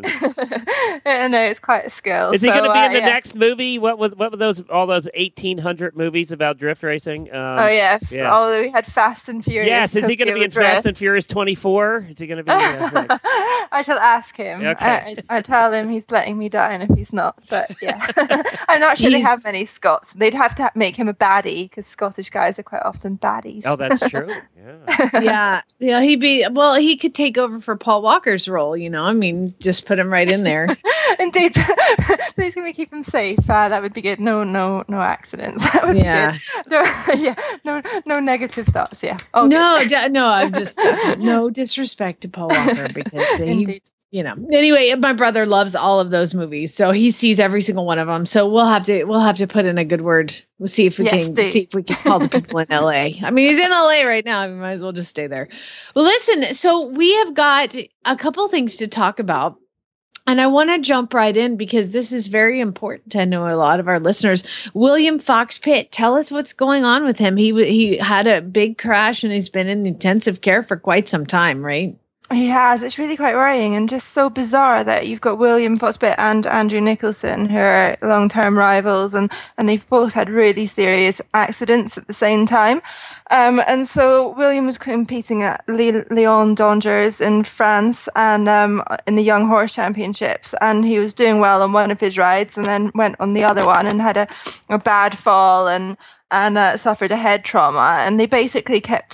O: I know it's quite a skill.
A: Is he
O: So,
A: going to be
O: uh,
A: in the
O: yeah.
A: next movie? What was what were those all those eighteen hundred movies about drift racing? Um,
O: Oh yeah, f-
A: yeah.
O: Oh, we had Fast and Furious.
A: yes. Is he going to
O: Tokyo
A: be in
O: Drift.
A: Fast and Furious twenty-four? Is he going to be? Uh, like-
O: I shall ask him.
A: Okay.
O: I, I tell him he's letting me down if he's not. But yeah, I'm not sure they
C: He's-
O: have many Scots. They'd have to ha- make him a baddie because Scottish guys are quite often baddies.
A: oh, that's true. Yeah.
C: yeah. Yeah. He'd be, well, he could take over for Paul Walker's role, you know? I mean, just put him right in there.
O: Indeed. Please can we keep him safe? Uh, that would be good. No, no, no accidents. That would
C: Yeah.
O: be good. Don't- yeah. No, no negative thoughts. Yeah. Oh,
C: no,
O: good.
C: d- no, I'm just, no disrespect to Paul Walker because he,
O: Indeed.
C: you know, anyway, my brother loves all of those movies, so he sees every single one of them. So we'll have to we'll have to put in a good word. We'll see if we
O: Yes,
C: can
O: do.
C: see if we can call the people in L A. I mean, he's in L A right now. We might as well just stay there. Well, listen. So we have got a couple things to talk about. And I want to jump right in because this is very important. I know a lot of our listeners. William Fox Pitt, tell us what's going on with him. He w- he had a big crash and he's been in intensive care for quite some time, right?
O: He has. It's really quite worrying and just so bizarre that you've got William Fox Pitt and Andrew Nicholson, who are long-term rivals, and, and they've both had really serious accidents at the same time. Um, and so William was competing at Le- Leon Dangers in France and um, in the Young Horse Championships, and he was doing well on one of his rides and then went on the other one and had a, a bad fall and and uh, suffered a head trauma, and they basically kept him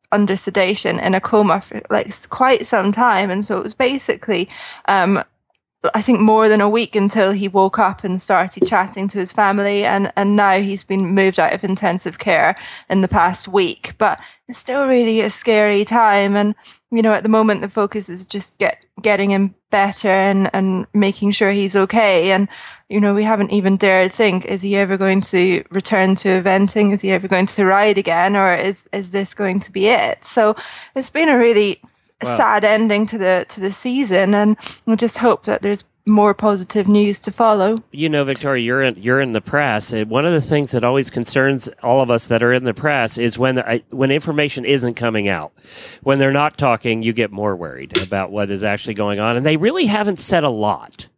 O: under sedation in a coma for like quite some time. And so it was basically, um, I think more than a week until he woke up and started chatting to his family. And, and now he's been moved out of intensive care in the past week, but it's still really a scary time. And, you know, at the moment, the focus is just get getting him better and, and making sure he's okay. And, you know, we haven't even dared think, is he ever going to return to eventing? Is he ever going to ride again? Or is, is this going to be it? So it's been a really
A: Wow.
O: sad ending to the to the season, and we just hope that there's more positive news to follow.
A: You know, Victoria, you're in you're in the press. And one of the things that always concerns all of us that are in the press is when the, when information isn't coming out. When they're not talking, you get more worried about what is actually going on, and they really haven't said a lot.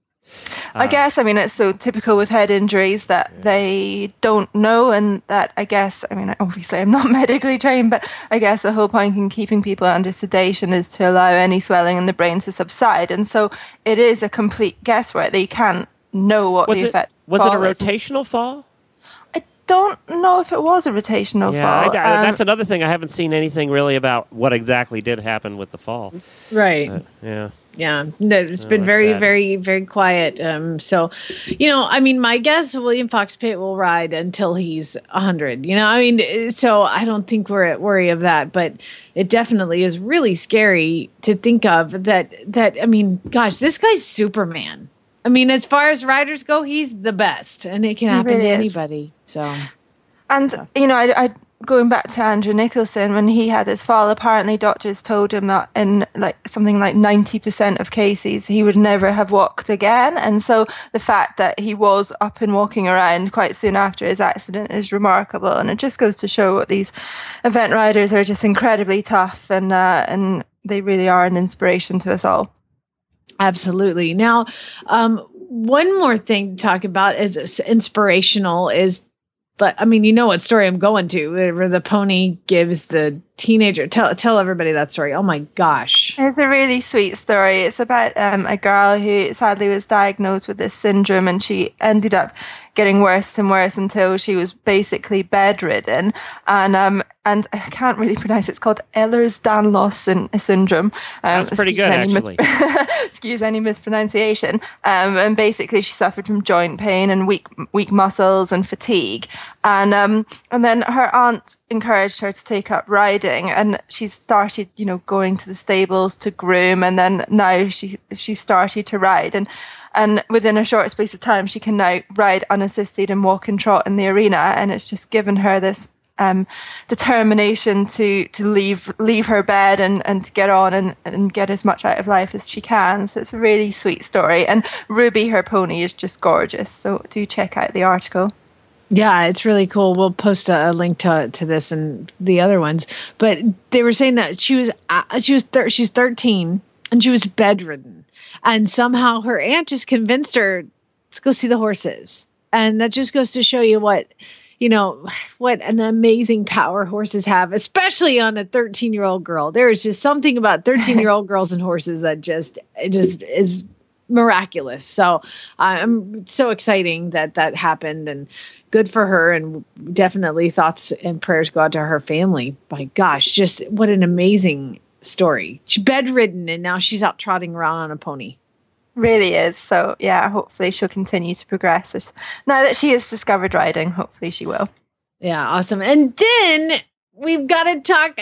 O: I guess, I mean, it's so typical with head injuries that yeah. they don't know, and that I guess, I mean, obviously I'm not medically trained, but I guess the whole point in keeping people under sedation is to allow any swelling in the brain to subside. And so it is a complete guesswork that you can't know what
A: was
O: the
A: it,
O: effect
A: Was it a
O: is.
A: rotational fall?
O: I don't know if it was a rotational
A: yeah,
O: fall.
A: I, I,
O: um,
A: that's another thing. I haven't seen anything really about what exactly did happen with the fall.
C: Right.
A: Uh, yeah.
C: Yeah, no, it's
A: Oh,
C: been
A: that's
C: very,
A: sad.
C: very, very quiet. Um, so, you know, I mean, my guess, William Fox Pitt will ride until he's a hundred. You know, I mean, so I don't think we're at worry of that, but it definitely is really scary to think of that. That I mean, gosh, this guy's Superman. I mean, as far as riders go, he's the best, and it can
O: He
C: happen
O: really
C: to
O: is.
C: anybody. So,
O: And, you know, I, I going back to Andrew Nicholson, when he had his fall, apparently doctors told him that in like something like ninety percent of cases, he would never have walked again. And so the fact that he was up and walking around quite soon after his accident is remarkable. And it just goes to show what these event riders are just incredibly tough, and uh, and they really are an inspiration to us all.
C: absolutely. Now, um, one more thing to talk about is inspirational is. But I mean, you know what story I'm going to, where the pony gives the teenager. Tell tell everybody that story. Oh my gosh,
O: it's a really sweet story. It's about um, a girl who sadly was diagnosed with this syndrome, and she ended up getting worse and worse until she was basically bedridden. And um, and I can't really pronounce it. It's called Ehlers-Danlos syn- syndrome. Um,
A: That's pretty good,
O: any
A: actually.
O: Mis- excuse any mispronunciation. Um, and basically, she suffered from joint pain and weak weak muscles and fatigue. And um, and then her aunt encouraged her to take up riding, and she started, you know, going to the stables to groom, and then now she she started to ride, and and within a short space of time, she can now ride unassisted and walk and trot in the arena, and it's just given her this um, determination to to leave leave her bed and, and to get on and, and get as much out of life as she can. So it's a really sweet story, and Ruby, her pony, is just gorgeous. So do check out the article.
C: yeah, it's really cool. We'll post a, a link to to this and the other ones. But they were saying that she was uh, she was thir- she's thirteen and she was bedridden, and somehow her aunt just convinced her, let's go see the horses. And that just goes to show you what, you know, what an amazing power horses have, especially on a thirteen-year-old girl. There is just something about thirteen-year-old girls and horses that just it just is miraculous. So uh, I'm so exciting that that happened, and good for her. And definitely thoughts and prayers go out to her family. My gosh, just what an amazing story. She's bedridden, and now she's out trotting around on a pony.
O: Really is. So yeah, hopefully she'll continue to progress. Now that she has discovered riding, hopefully she will.
C: Yeah, awesome. And then we've got to talk.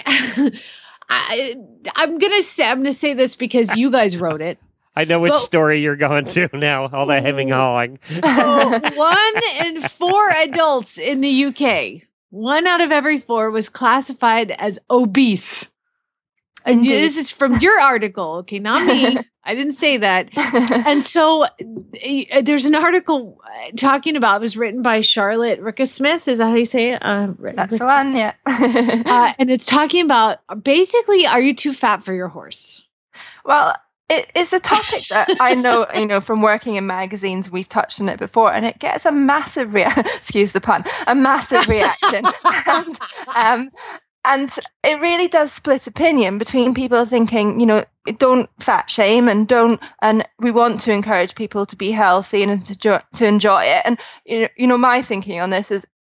C: I, I'm gonna say I'm gonna say this because you guys wrote it.
A: I know which
C: But-
A: story you're going to now. All that hemming and hawing.
C: So one in four adults in the U K, one out of every four was classified as obese. And
O: Indeed.
C: this is from your article, okay, not me. I didn't say that. And so uh, there's an article uh, talking about, it was written by Charlotte Ricka-Smith. Is that how you say it? Uh,
O: That's the one, yeah.
C: uh, and it's talking about, basically, are you too fat for your horse?
O: Well, it, it's a topic that I know, you know, from working in magazines, we've touched on it before, and it gets a massive, rea- excuse the pun, a massive reaction. and, um, and it really does split opinion between people thinking, you know, don't fat shame, and don't, and we want to encourage people to be healthy and to, jo- to enjoy it. And, you know, you know, my thinking on this is,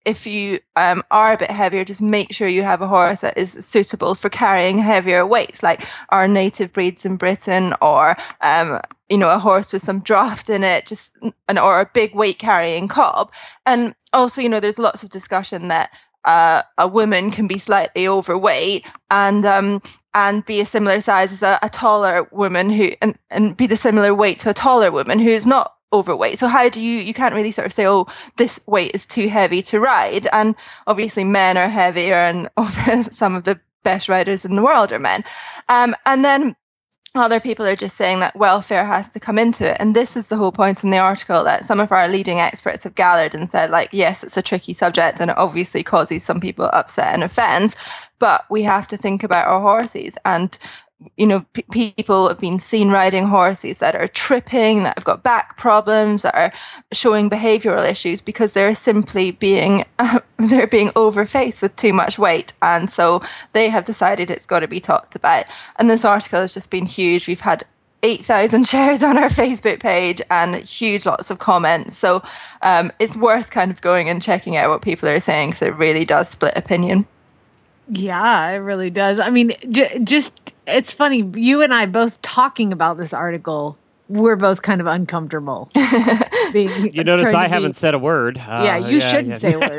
O: if you um, are a bit heavier, just make sure you have a horse that is suitable for carrying heavier weights, like our native breeds in Britain, or um, you know, a horse with some draft in it, just an or a big weight carrying cob. And also, you know, there's lots of discussion that uh, a woman can be slightly overweight and um, and be a similar size as a, a taller woman who and, and be the similar weight to a taller woman who's not overweight. So how do you you can't really sort of say, oh, this weight is too heavy to ride. And obviously men are heavier, and some of the best riders in the world are men. Um, and then other people are just saying that welfare has to come into it. And this is the whole point in the article, that some of our leading experts have gathered and said, like, yes, it's a tricky subject and it obviously causes some people upset and offence, but we have to think about our horses. And you know, p- people have been seen riding horses that are tripping, that have got back problems, that are showing behavioural issues because they're simply being uh, they're being overfaced with too much weight, and so they have decided it's got to be talked about. And this article has just been huge. We've had eight thousand shares on our Facebook page and huge lots of comments. So um, it's worth kind of going and checking out what people are saying, because it really does split opinion.
C: Yeah, it really does. I mean, j- just, it's funny. You and I both talking about this article, we're both kind of uncomfortable. being,
A: you notice I
C: be,
A: haven't said a word. Uh,
C: yeah, you
A: yeah,
C: shouldn't
A: yeah.
C: say a word.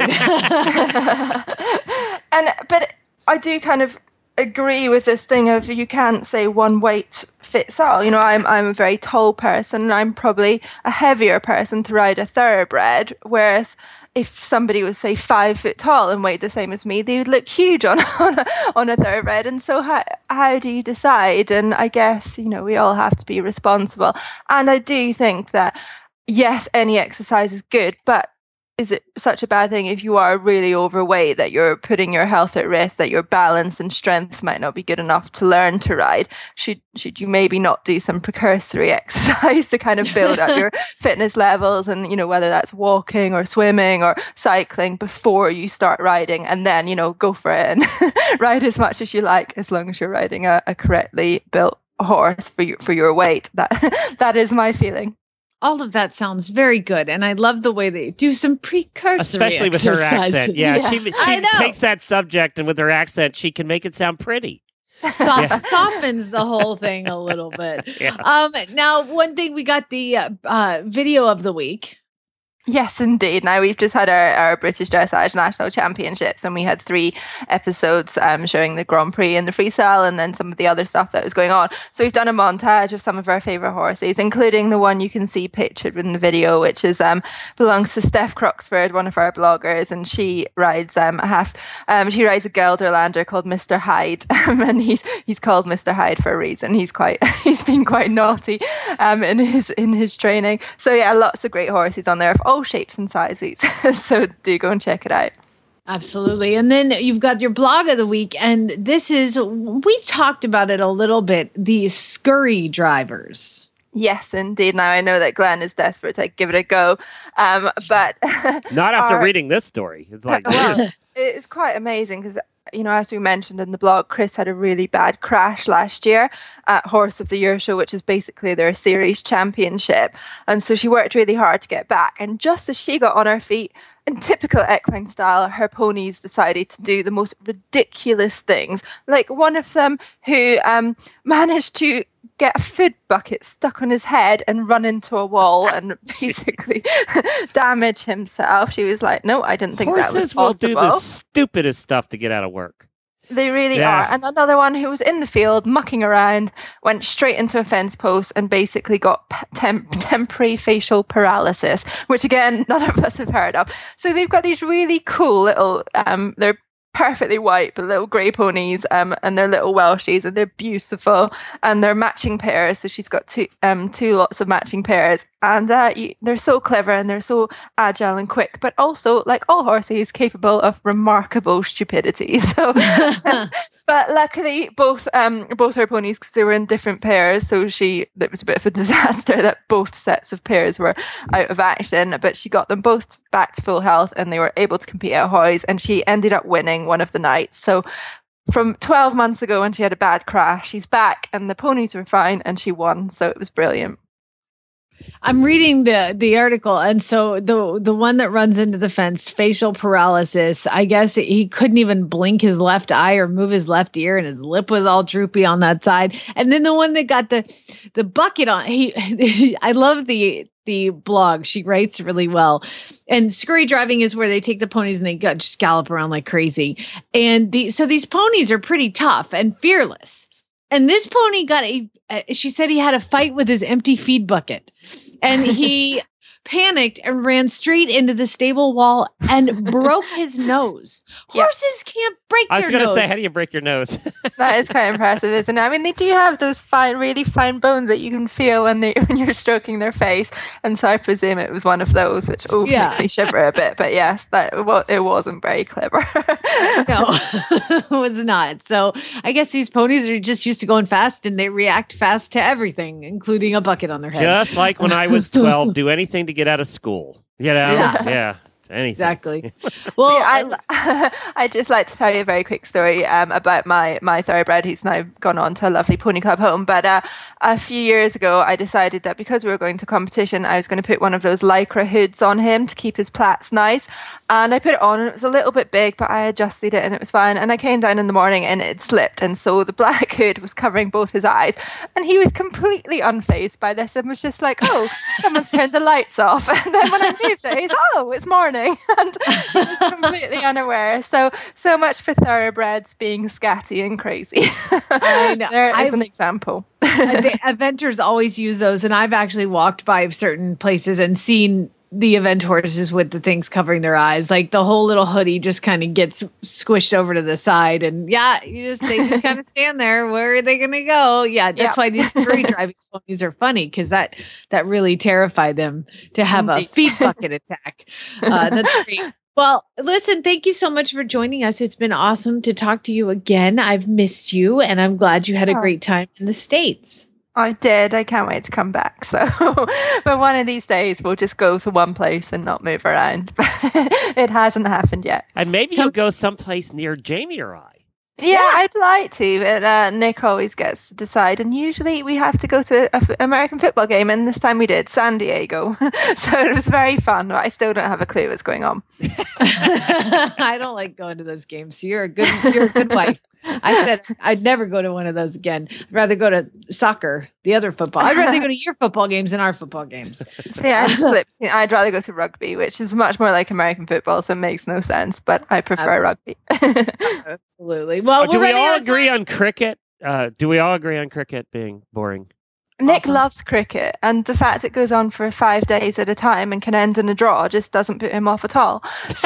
O: and But I do kind of agree with this thing of you can't say one weight fits all. You know, I'm I'm a very tall person, and I'm probably a heavier person to ride a thoroughbred, whereas if somebody was, say, five foot tall and weighed the same as me, they would look huge on on a, on a thoroughbred. And so how, how do you decide? And I guess, you know, we all have to be responsible. And I do think that, yes, any exercise is good, but is it such a bad thing if you are really overweight that you're putting your health at risk, that your balance and strength might not be good enough to learn to ride? Should should you maybe not do some precursory exercise to kind of build up your fitness levels, and, you know, whether that's walking or swimming or cycling before you start riding, and then, you know, go for it and ride as much as you like, as long as you're riding a, a correctly built horse for your, for your weight. That that is my feeling.
C: All of that sounds very good, and I love the way they do some precursor,
A: especially with her accent. Yeah,
C: yeah.
A: she she takes that subject, and with her accent, she can make it sound pretty.
C: Soft, yeah. Softens the whole thing a little bit.
A: Yeah.
C: Um, now, one thing, we got the uh, uh, video of the week.
O: Yes, indeed. Now, we've just had our, our British Dressage National Championships, and we had three episodes um, showing the Grand Prix and the freestyle, and then some of the other stuff that was going on. So we've done a montage of some of our favourite horses, including the one you can see pictured in the video, which is um, belongs to Steph Croxford, one of our bloggers, and she rides um, a half. Um, she rides a Gelderlander called Mister Hyde, um, and he's he's called Mister Hyde for a reason. He's quite he's been quite naughty um, in his in his training. So yeah, lots of great horses on there of all shapes and sizes. So do go and check it out.
C: Absolutely. And then you've got your blog of the week, and this is, we've talked about it a little bit, the scurry drivers.
O: Yes, indeed. Now, I know that Glenn is desperate to give it a go, um, but
A: not after
O: our,
A: reading this story. It's like,
O: well, it's quite amazing because, you know, as we mentioned in the blog, Chris had a really bad crash last year at Horse of the Year show, which is basically their series championship. And so she worked really hard to get back. And just as she got on her feet, in typical equine style, her ponies decided to do the most ridiculous things. Like one of them who um, managed to get a food bucket stuck on his head and run into a wall and basically damage himself. She was like, no, I didn't think
A: Horses
O: that was possible.
A: will do the stupidest stuff to get out of work.
O: They really
A: Yeah.
O: are. And another one who was in the field mucking around, went straight into a fence post and basically got p- temp- temporary facial paralysis, which again, none of us have heard of. So they've got these really cool little, um, they're perfectly white, but little grey ponies, um, and they're little Welshies, and they're beautiful, and they're matching pairs. So she's got two, um, two lots of matching pairs, and uh, you, they're so clever and they're so agile and quick, but also, like all horses, capable of remarkable stupidity. So, but luckily, both um, both her ponies, because they were in different pairs, so she it was a bit of a disaster that both sets of pairs were out of action. But she got them both back to full health, and they were able to compete at Hoys, and she ended up winning one of the nights. So from twelve months ago when she had a bad crash, she's back and the ponies were fine and she won. So it was brilliant.
C: I'm reading the the article, and so the the one that runs into the fence, facial paralysis. I guess he couldn't even blink his left eye or move his left ear, and his lip was all droopy on that side. And then the one that got the the bucket on. He, I love the the blog. She writes really well. And scurry driving is where they take the ponies and they go, just gallop around like crazy. And the so these ponies are pretty tough and fearless. And this pony got a. She said he had a fight with his empty feed bucket. And he panicked and ran straight into the stable wall and broke his nose. Horses can't break their nose.
A: I was going to say, how do you break your nose?
O: That is quite impressive, isn't it? I mean, they do have those fine, really fine bones that you can feel when they when you're stroking their face, and so I presume it was one of those, which oh yeah. makes me shiver a bit. But yes, that well, it wasn't very clever.
C: No, it was not. So I guess these ponies are just used to going fast, and they react fast to everything, including a bucket on their head.
A: Just like when I was twelve, do anything to get out of school. You know, yeah. yeah. Anything.
C: Exactly. Well,
O: yeah, I, I'd just like to tell you a very quick story um, about my, my thoroughbred who's now gone on to a lovely pony club home. But uh, a few years ago, I decided that because we were going to competition, I was going to put one of those lycra hoods on him to keep his plaits nice. And I put it on, and it was a little bit big, but I adjusted it and it was fine. And I came down in the morning and it slipped. And so the black hood was covering both his eyes. And he was completely unfazed by this and was just like, oh, someone's turned the lights off. And then when I moved it, he's, oh, it's morning. And he was completely unaware. So, so much for thoroughbreds being scatty and crazy.
C: I know.
O: There is
C: I've,
O: an example.
C: The eventers always use those, and I've actually walked by certain places and seen the event horses with the things covering their eyes. Like the whole little hoodie just kind of gets squished over to the side, and yeah, you just they just kind of stand there. Where are they going to go? Yeah, that's yeah. why these scurry driving ponies are funny, because that that really terrified them to have Indeed. a feed bucket attack. Uh, that's great. Well, listen, thank you so much for joining us. It's been awesome to talk to you again. I've missed you, and I'm glad you had a great time in the States.
O: I did. I can't wait to come back. So, but one of these days we'll just go to one place and not move around. But it hasn't happened yet.
A: And maybe you'll go someplace near Jamie or I.
O: Yeah, yeah. I'd like to. But uh, Nick always gets to decide. And usually we have to go to an American football game. And this time we did, San Diego. So it was very fun. But I still don't have a clue what's going on.
C: I don't like going to those games. So you're a good, you're a good wife. I said I'd never go to one of those again. I'd rather go to soccer, the other football. I'd rather go to your football games than our football games.
O: So yeah, I'm flipped. I'd rather go to rugby, which is much more like American football, so it makes no sense. But I prefer
C: Absolutely.
O: rugby.
C: Absolutely. Well,
A: oh, do
C: we
A: all agree on cricket? Uh, do we all agree on cricket being boring?
O: Nick
C: awesome.
O: loves cricket, and the fact it goes on for five days at a time and can end in a draw just doesn't put him off at all. So.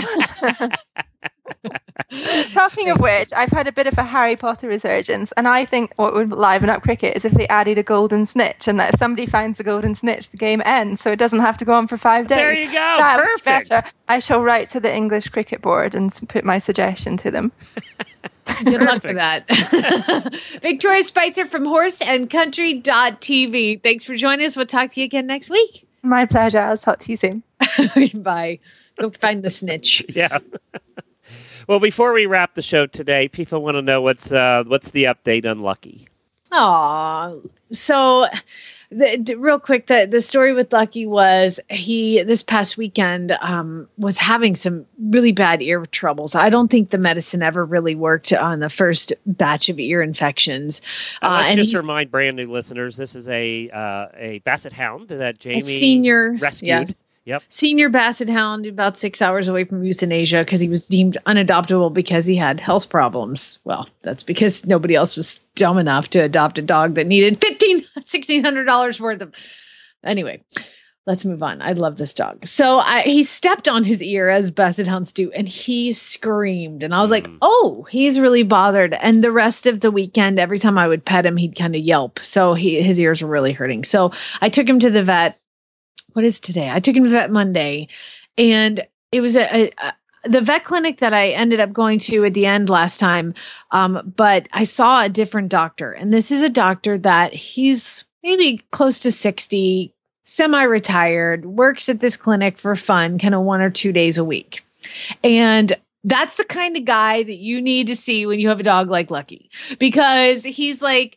O: Talking of which, I've had a bit of a Harry Potter resurgence, and I think what would liven up cricket is if they added a golden snitch, and that if somebody finds the golden snitch, the game ends, so it doesn't have to go on for five days.
A: There you go.
O: That
A: Perfect.
O: Better. I shall write to the English Cricket Board and put my suggestion to them.
C: Good luck for that. Victoria Spitzer from horse and country dot t v. Thanks for joining us. We'll talk to you again next week.
O: My pleasure. I'll talk to you soon.
C: Bye. Go find the snitch.
A: Yeah. Well, before we wrap the show today, people want to know what's uh, what's the update on Lucky.
C: Aw, so the, the, real quick, the, the story with Lucky was he this past weekend um, was having some really bad ear troubles. I don't think the medicine ever really worked on the first batch of ear infections.
A: Uh,
C: uh,
A: let's
C: and
A: just remind brand new listeners, this is a uh, a Basset Hound that Jamie
C: senior,
A: rescued.
C: Yes.
A: Yep.
C: Senior Basset Hound, about six hours away from euthanasia because he was deemed unadoptable because he had health problems. Well, that's because nobody else was dumb enough to adopt a dog that needed fifteen hundred dollars, sixteen hundred dollars worth of... Anyway, let's move on. I love this dog. So I, he stepped on his ear, as Basset Hounds do, and he screamed. And I was like, oh, he's really bothered. And the rest of the weekend, every time I would pet him, he'd kind of yelp. So he, his ears were really hurting. So I took him to the vet. What is today? I took him to the vet Monday, and it was a, a, a the vet clinic that I ended up going to at the end last time. Um, but I saw a different doctor, and this is a doctor that he's maybe close to sixty, semi-retired, works at this clinic for fun, kind of one or two days a week. And that's the kind of guy that you need to see when you have a dog like Lucky, because he's like,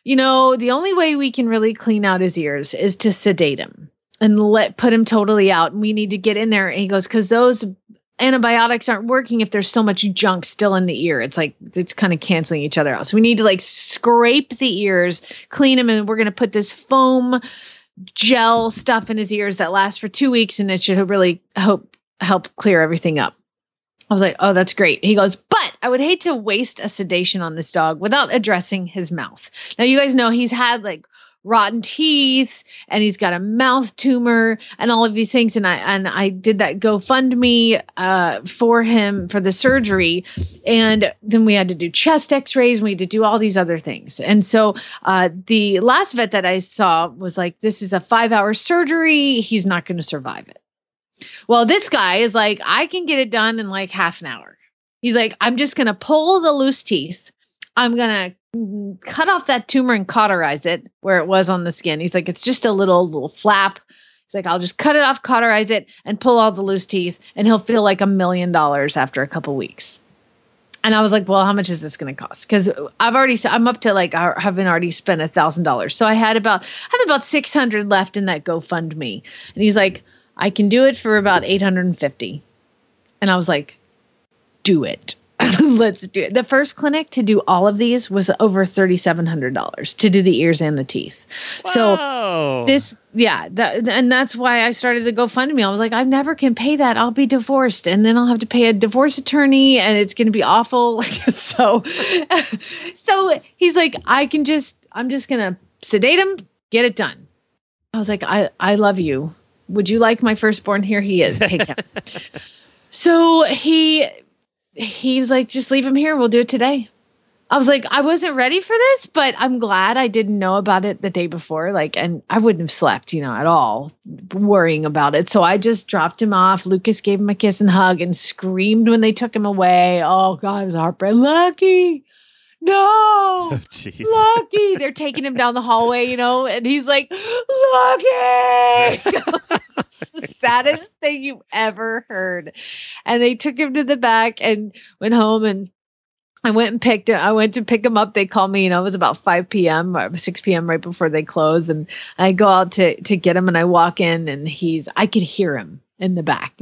C: you know, the only way we can really clean out his ears is to sedate him and let put him totally out. And we need to get in there. And he goes, because those antibiotics aren't working if there's so much junk still in the ear. It's like, it's kind of canceling each other out. So we need to like scrape the ears, clean them, and we're going to put this foam gel stuff in his ears that lasts for two weeks. And it should really help, help clear everything up. I was like, oh, that's great. He goes, but I would hate to waste a sedation on this dog without addressing his mouth. Now, you guys know he's had like rotten teeth and he's got a mouth tumor and all of these things. And I, and I did that GoFundMe uh, for him for the surgery. And then we had to do chest x-rays and we had to do all these other things. And so uh, the last vet that I saw was like, this is a five hour surgery. He's not going to survive it. Well, this guy is like, I can get it done in like half an hour. He's like, I'm just going to pull the loose teeth. I'm going to cut off that tumor and cauterize it where it was on the skin. He's like, it's just a little, little flap. He's like, I'll just cut it off, cauterize it, and pull all the loose teeth, and he'll feel like a million dollars after a couple weeks. And I was like, well, how much is this going to cost? Because I've already, I'm up to like, I haven't already spent a thousand dollars. So I had about, I have about six hundred left in that GoFundMe. And he's like, I can do it for about eight hundred fifty. And I was like, do it. Let's do it. The first clinic to do all of these was over thirty-seven hundred dollars to do the ears and the teeth.
A: Whoa.
C: So this, yeah. That, and that's why I started the GoFundMe. I was like, I never can pay that. I'll be divorced and then I'll have to pay a divorce attorney and it's going to be awful. so, so he's like, I can just, I'm just going to sedate him, get it done. I was like, I, I love you. Would you like my firstborn? Here he is. Take him. So he, he was like, just leave him here. We'll do it today. I was like, I wasn't ready for this, but I'm glad I didn't know about it the day before. Like, and I wouldn't have slept, you know, at all worrying about it. So I just dropped him off. Lucas gave him a kiss and hug and screamed when they took him away. Oh God, it was heartbreaking. Lucky. No,
A: oh,
C: Lucky. They're taking him down the hallway, you know, and he's like, Lucky. It's the saddest thing you've ever heard. And they took him to the back and went home, and I went and picked him. I went to pick him up. They called me, you know, it was about five p.m. or six p.m. right before they close. And I go out to, to get him, and I walk in, and he's, I could hear him in the back.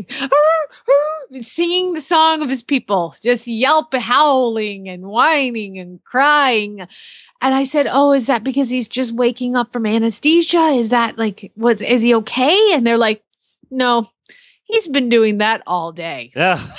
C: Singing the song of his people, just yelp, howling and whining and crying. And I said, oh, is that because he's just waking up from anesthesia? Is that like, what's, is he okay? And they're like, no, he's been doing that all day.
A: Oh.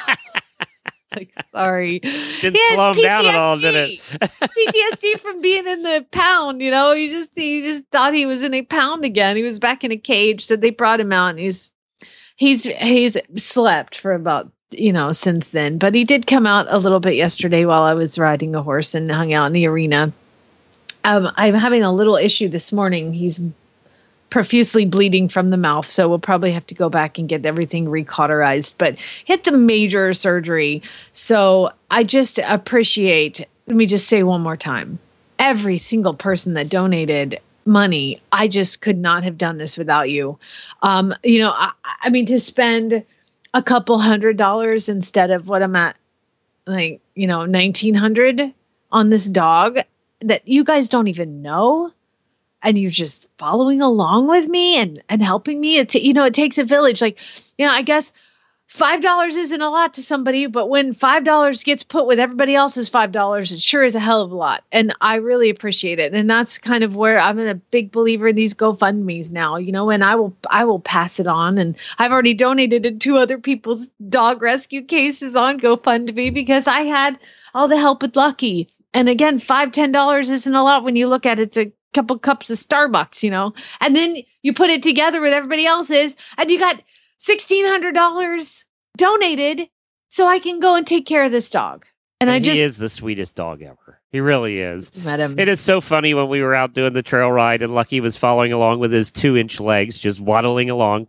C: Like, sorry.
A: Didn't slow him down at all, did it?
C: P T S D from being in the pound, you know, he just, he just thought he was in a pound again. He was back in a cage. So they brought him out, and he's, He's he's slept for about, you know, since then. But he did come out a little bit yesterday while I was riding a horse and hung out in the arena. Um, I'm having a little issue this morning. He's profusely bleeding from the mouth, so we'll probably have to go back and get everything recauterized. But he had some major surgery. So I just appreciate, let me just say one more time, every single person that donated money. I just could not have done this without you. Um, you know, I, I mean, to spend a couple hundred dollars instead of what I'm at, like, you know, nineteen hundred on this dog that you guys don't even know, and you're just following along with me and, and helping me. It, you know, it takes a village. Like, you know, I guess five dollars isn't a lot to somebody, but when five dollars gets put with everybody else's five dollars, it sure is a hell of a lot. And I really appreciate it. And that's kind of where I'm a big believer in these GoFundMes now, you know, and I will, I will pass it on. And I've already donated to two other people's dog rescue cases on GoFundMe because I had all the help with Lucky. And again, five, ten dollars isn't a lot when you look at it. It's a couple cups of Starbucks, you know, and then you put it together with everybody else's and you got sixteen hundred dollars donated so I can go and take care of this dog. And, and I
A: he
C: just...
A: He is the sweetest dog ever. He really is.
C: Met him.
A: It is so funny when we were out doing the trail ride and Lucky was following along with his two-inch legs, just waddling along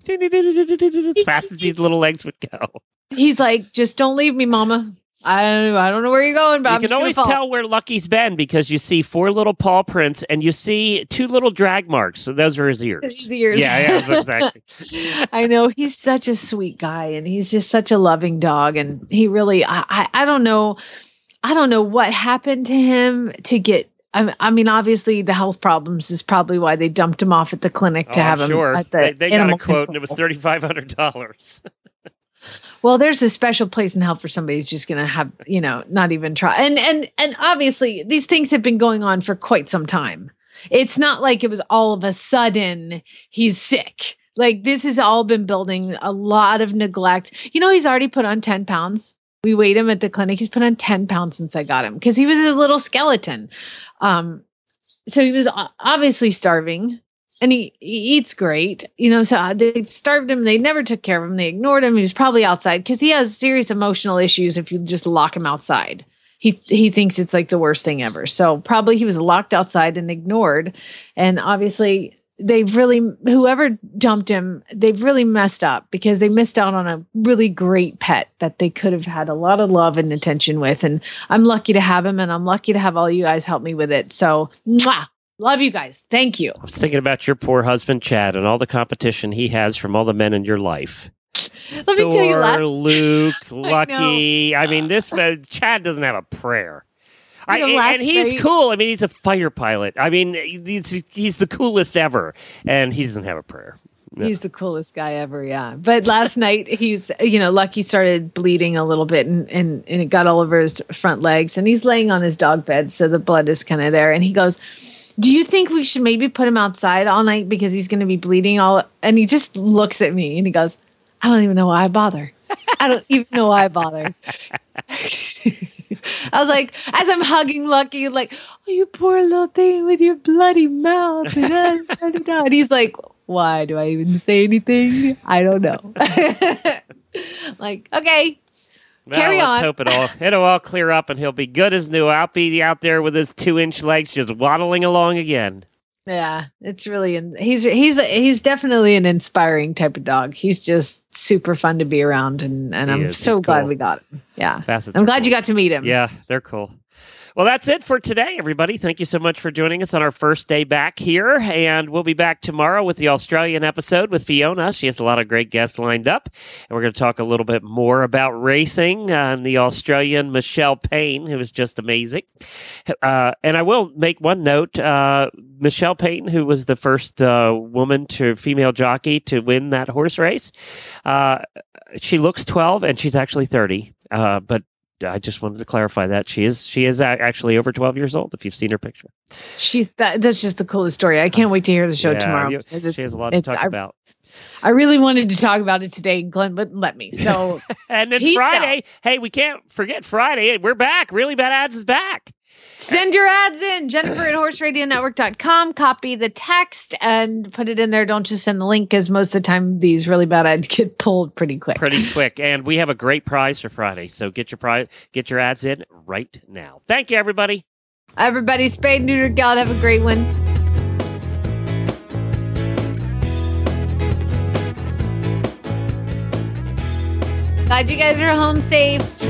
A: as fast as his little legs would go.
C: He's like, just don't leave me, Mama. I don't know, I don't know where you're going, but
A: you
C: I'm
A: can
C: just
A: always
C: fall.
A: tell where Lucky's been because you see four little paw prints and you see two little drag marks. So those are his ears.
C: His ears.
A: Yeah, yeah, exactly.
C: I know he's such a sweet guy, and he's just such a loving dog. And he really, I, I, I don't know, I don't know what happened to him to get I, I mean, obviously, the health problems is probably why they dumped him off at the clinic to
A: oh,
C: have
A: I'm
C: him.
A: sure.
C: At the
A: they they got a
C: animal
A: quote, and it was
C: control.
A: thirty-five hundred dollars.
C: Well, there's a special place in hell for somebody who's just going to have, you know, not even try. And and and obviously, these things have been going on for quite some time. It's not like it was all of a sudden he's sick. Like, this has all been building a lot of neglect. You know, he's already put on ten pounds. We weighed him at the clinic. He's put on ten pounds since I got him because he was a little skeleton. Um, so he was obviously starving, and he, he eats great. You know, so they starved him. They never took care of him. They ignored him. He was probably outside because he has serious emotional issues if you just lock him outside. He he thinks it's like the worst thing ever. So probably he was locked outside and ignored. And obviously they've really, whoever dumped him, they've really messed up because they missed out on a really great pet that they could have had a lot of love and attention with. And I'm lucky to have him, and I'm lucky to have all you guys help me with it. So, mwah, love you guys. Thank you.
A: I was thinking about your poor husband, Chad, and all the competition he has from all the men in your life.
C: Let me
A: Thor,
C: tell you last
A: Luke,
C: I
A: Lucky. I, mean, this uh, Chad doesn't have a prayer. I,
C: You know,
A: and
C: last
A: he's
C: night-
A: cool. I mean, he's a fighter pilot. I mean, he's, he's the coolest ever, and he doesn't have a prayer. No.
C: He's the coolest guy ever, yeah. But last night, he's, you know, Lucky started bleeding a little bit, and, and, and it got all over his front legs, and he's laying on his dog bed, so the blood is kind of there. And he goes, do you think we should maybe put him outside all night because he's going to be bleeding all? And he just looks at me, and he goes, I don't even know why I bother. I don't even know why I bother. I was like, as I'm hugging Lucky, like, oh, you poor little thing with your bloody mouth. And he's like, why do I even say anything? I don't know. Like, okay,
A: Well,
C: carry
A: let's
C: on.
A: hope it all it'll all clear up, and he'll be good as new. I'll be out there with his two-inch legs just waddling along again.
C: Yeah, it's really, he's he's he's definitely an inspiring type of dog. He's just super fun to be around, and, and
A: He
C: I'm
A: is.
C: so
A: He's
C: glad
A: cool.
C: we got him. Yeah,
A: Bassets
C: I'm
A: are
C: glad
A: cool.
C: you got to meet him.
A: Yeah, they're cool. Well, that's it for today, everybody. Thank you so much for joining us on our first day back here. And we'll be back tomorrow with the Australian episode with Fiona. She has a lot of great guests lined up. And we're going to talk a little bit more about racing and the Australian Michelle Payne, who is just amazing. Uh, and I will make one note. Uh, Michelle Payne, who was the first uh, woman to female jockey to win that horse race, uh, she looks twelve and she's actually thirty. Uh, but I just wanted to clarify that she is she is actually over twelve years old. If you've seen her picture,
C: She's that. That's just the coolest story. I can't wait to hear the show
A: Yeah,
C: tomorrow.
A: you-
C: because it-
A: she has a lot to
C: it-
A: talk
C: I,
A: about.
C: I really wanted to talk about it today, Glenn, but let me. So,
A: And then
C: Peace
A: Friday, hey, we can't forget Friday. We're back. Really Bad Ads is back.
C: send your ads in, Jennifer at horse radio network dot com. Copy the text and put it in there. Don't just send the link, because most of the time these really bad ads get pulled pretty quick.
A: Pretty quick. And we have a great prize for Friday. So get your prize, get your ads in right now. Thank you, everybody.
C: Everybody, spade, neuter, gal, have a great one. Glad you guys are home safe.